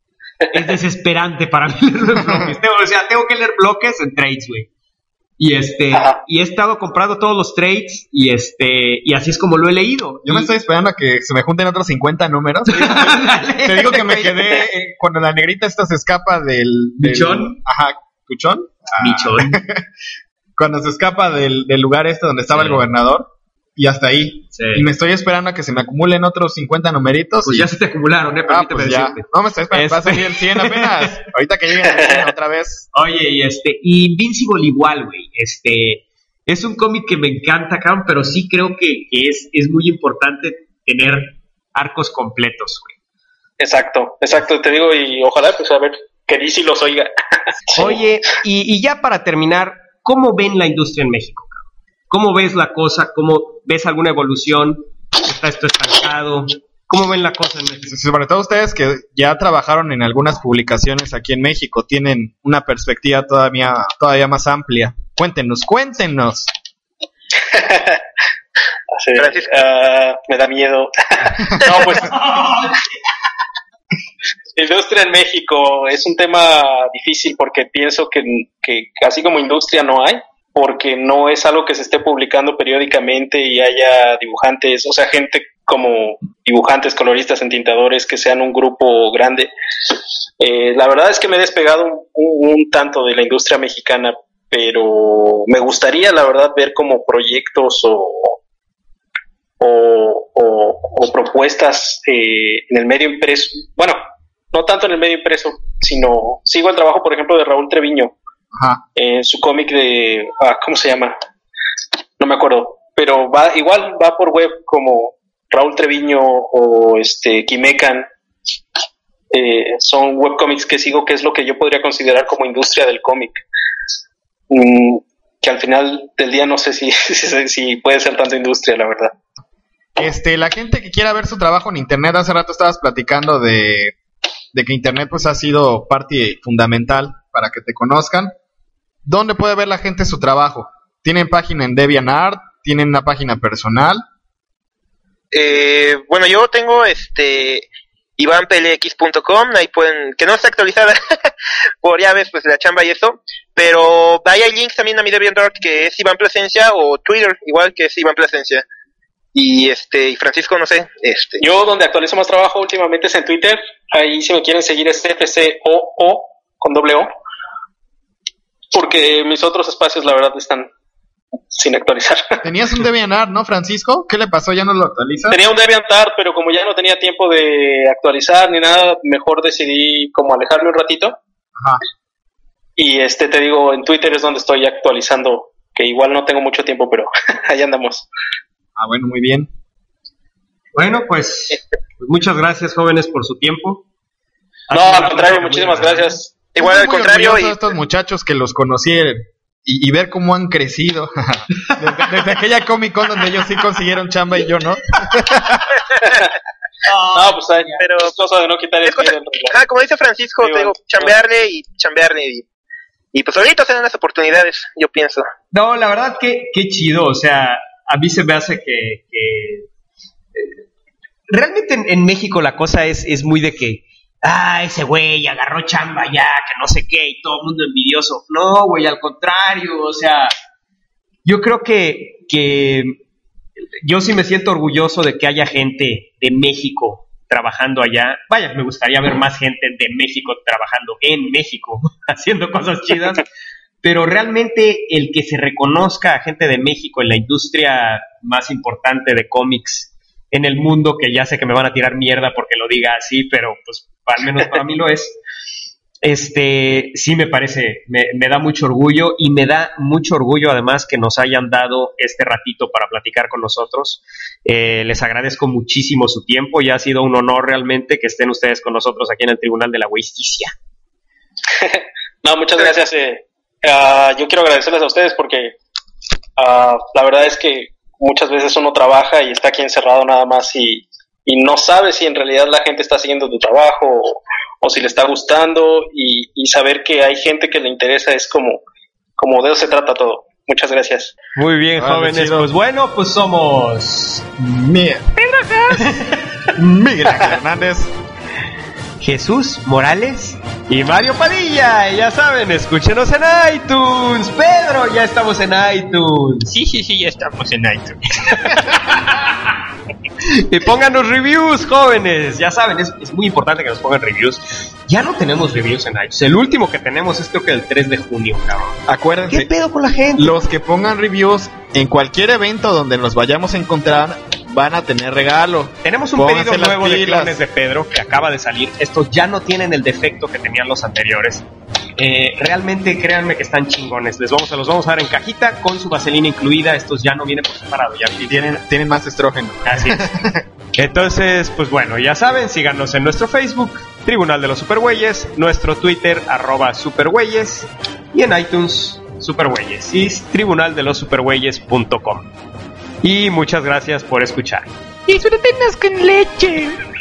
Es desesperante para mí leerlo en floppies. Tengo, o sea, tengo que leer bloques en trades, güey. Y este, Ajá. y he estado comprando todos los trades y este, y así es como lo he leído. Yo y... me estoy esperando a que se me junten otros cincuenta números. Te digo que me quedé eh, cuando la negrita esta se escapa del... del ¿Michón? Ajá, ¿Cuchón? Ah. Michón. Cuando se escapa del, del lugar este donde estaba sí. el gobernador. Y hasta ahí. Sí. Y me estoy esperando a que se me acumulen otros cincuenta numeritos. Pues y... ya se te acumularon, ¿eh? Permíteme ah, pues decirte. Ya. No, me estoy esperando. Este... Va a salir el cien apenas. Ahorita que lleguen al cien otra vez. Oye, y este... Y Invincible igual, güey. Este... Es un cómic que me encanta, cabrón, pero sí creo que, que es, es muy importante tener arcos completos, güey. Exacto, exacto. Te digo, y ojalá, pues, a ver, que D C los oiga. Oye, y, y ya para terminar, ¿cómo ven la industria en México? ¿Cómo ves la cosa? ¿Cómo ves alguna evolución? ¿Está esto estancado? ¿Cómo ven la cosa en México? Sobre todo ustedes que ya trabajaron en algunas publicaciones aquí en México, tienen una perspectiva todavía, todavía más amplia. Cuéntenos, cuéntenos. Sí, uh, me da miedo. No, pues... Industria en México es un tema difícil porque pienso que, que así como industria no hay, porque no es algo que se esté publicando periódicamente y haya dibujantes, o sea, gente como dibujantes, coloristas, entintadores, que sean un grupo grande. Eh, la verdad es que me he despegado un, un, un tanto de la industria mexicana, pero me gustaría, la verdad, ver como proyectos o, o, o, o propuestas eh, en el medio impreso. Bueno, no tanto en el medio impreso, sino sigo el trabajo, por ejemplo, de Raúl Treviño. Ajá. En su cómic de, ah, ¿cómo se llama? No me acuerdo, pero va igual va por web como Raúl Treviño o este Kimekan. Eh, son webcomics que sigo, que es lo que yo podría considerar como industria del cómic, mm, que al final del día no sé si, si, si puede ser tanta industria, la verdad. Este, la gente que quiera ver su trabajo en internet, hace rato estabas platicando de, de que internet pues ha sido parte fundamental para que te conozcan. ¿Dónde puede ver la gente su trabajo? ¿Tienen página en DeviantArt? ¿Tienen una página personal? Eh, bueno, yo tengo este ivan p l x punto com, ahí pueden, que no está actualizada por ya ves pues la chamba y eso, pero ahí hay links también a mi DeviantArt, que es Iván Plasencia, o Twitter igual, que es Iván Plasencia, y este y Francisco, no sé, este yo donde actualizo más trabajo últimamente es en Twitter. Ahí si me quieren seguir es F C O O con doble O, porque mis otros espacios la verdad están sin actualizar. Tenías un DeviantArt, ¿no, Francisco? ¿Qué le pasó? ¿Ya no lo actualizas? Tenía un DeviantArt, pero como ya no tenía tiempo de actualizar ni nada, mejor decidí como alejarme un ratito. Ajá. Y este te digo, en Twitter es donde estoy actualizando, que igual no tengo mucho tiempo, pero ahí andamos. Ah, bueno, muy bien. Bueno, pues, pues muchas gracias, jóvenes, por su tiempo. No, al contrario, muchísimas gracias. igual al contrario, y de estos muchachos que los conocí y, y ver cómo han crecido desde, desde aquella Comic Con donde ellos sí consiguieron chamba y yo no. No, pues hay, pero es cosa de no quitar el cosa, ah, como dice Francisco, digo, te digo, chambearle y chambearle y, y pues ahorita se dan las oportunidades, yo pienso. No, la verdad que qué chido, o sea, a mí se me hace que, que eh, realmente en, en México la cosa es, es muy de que ah, ese güey agarró chamba ya, que no sé qué, y todo el mundo envidioso. No, güey, al contrario, o sea, yo creo que, que yo sí me siento orgulloso de que haya gente de México trabajando allá. Vaya, me gustaría ver más gente de México trabajando en México, haciendo cosas chidas, pero realmente el que se reconozca a gente de México en la industria más importante de cómics en el mundo, que ya sé que me van a tirar mierda porque lo diga así, pero pues al menos para mí lo es, este, sí me parece, me, me da mucho orgullo, y me da mucho orgullo además que nos hayan dado este ratito para platicar con nosotros. Eh, les agradezco muchísimo su tiempo, y ha sido un honor realmente que estén ustedes con nosotros aquí en el Tribunal de la Justicia. No, muchas gracias. Eh, uh, yo quiero agradecerles a ustedes porque uh, la verdad es que muchas veces uno trabaja y está aquí encerrado nada más y, y no sabe si en realidad la gente está siguiendo tu trabajo o, o si le está gustando, y, y saber que hay gente que le interesa es como, como de eso se trata todo. Muchas gracias. Muy bien, vale, jóvenes. chido. Pues bueno, pues somos Miguel Miguel Ángel Hernández, Jesús Morales y Mario Padilla. Ya saben, escúchenos en iTunes. Pedro, ya estamos en iTunes. Sí, sí, sí, ya estamos en iTunes. Y pónganos reviews, jóvenes. Ya saben, es, es muy importante que nos pongan reviews. Ya no tenemos reviews en iTunes. El último que tenemos es creo que el tres de junio, cabrón. acuérdense, ¿Qué pedo con la gente? los que pongan reviews en cualquier evento donde nos vayamos a encontrar van a tener regalo. Tenemos un Pónganse pedido las nuevo de pilas. clones de Pedro que acaba de salir. Estos ya no tienen el defecto que tenían los anteriores. Eh, realmente créanme que están chingones. Les vamos a los vamos a dar en cajita con su vaselina incluida. Estos ya no vienen por separado, ya Y tienen, tienen más estrógeno. así es. Entonces, pues bueno, ya saben, síganos en nuestro Facebook, Tribunal de los Supergüeyes, nuestro Twitter, arroba Supergüeyes, y en iTunes, Supergüeyes, y tribunal de los supergüeyes punto com. Y muchas gracias por escuchar. Disfrútenos con leche.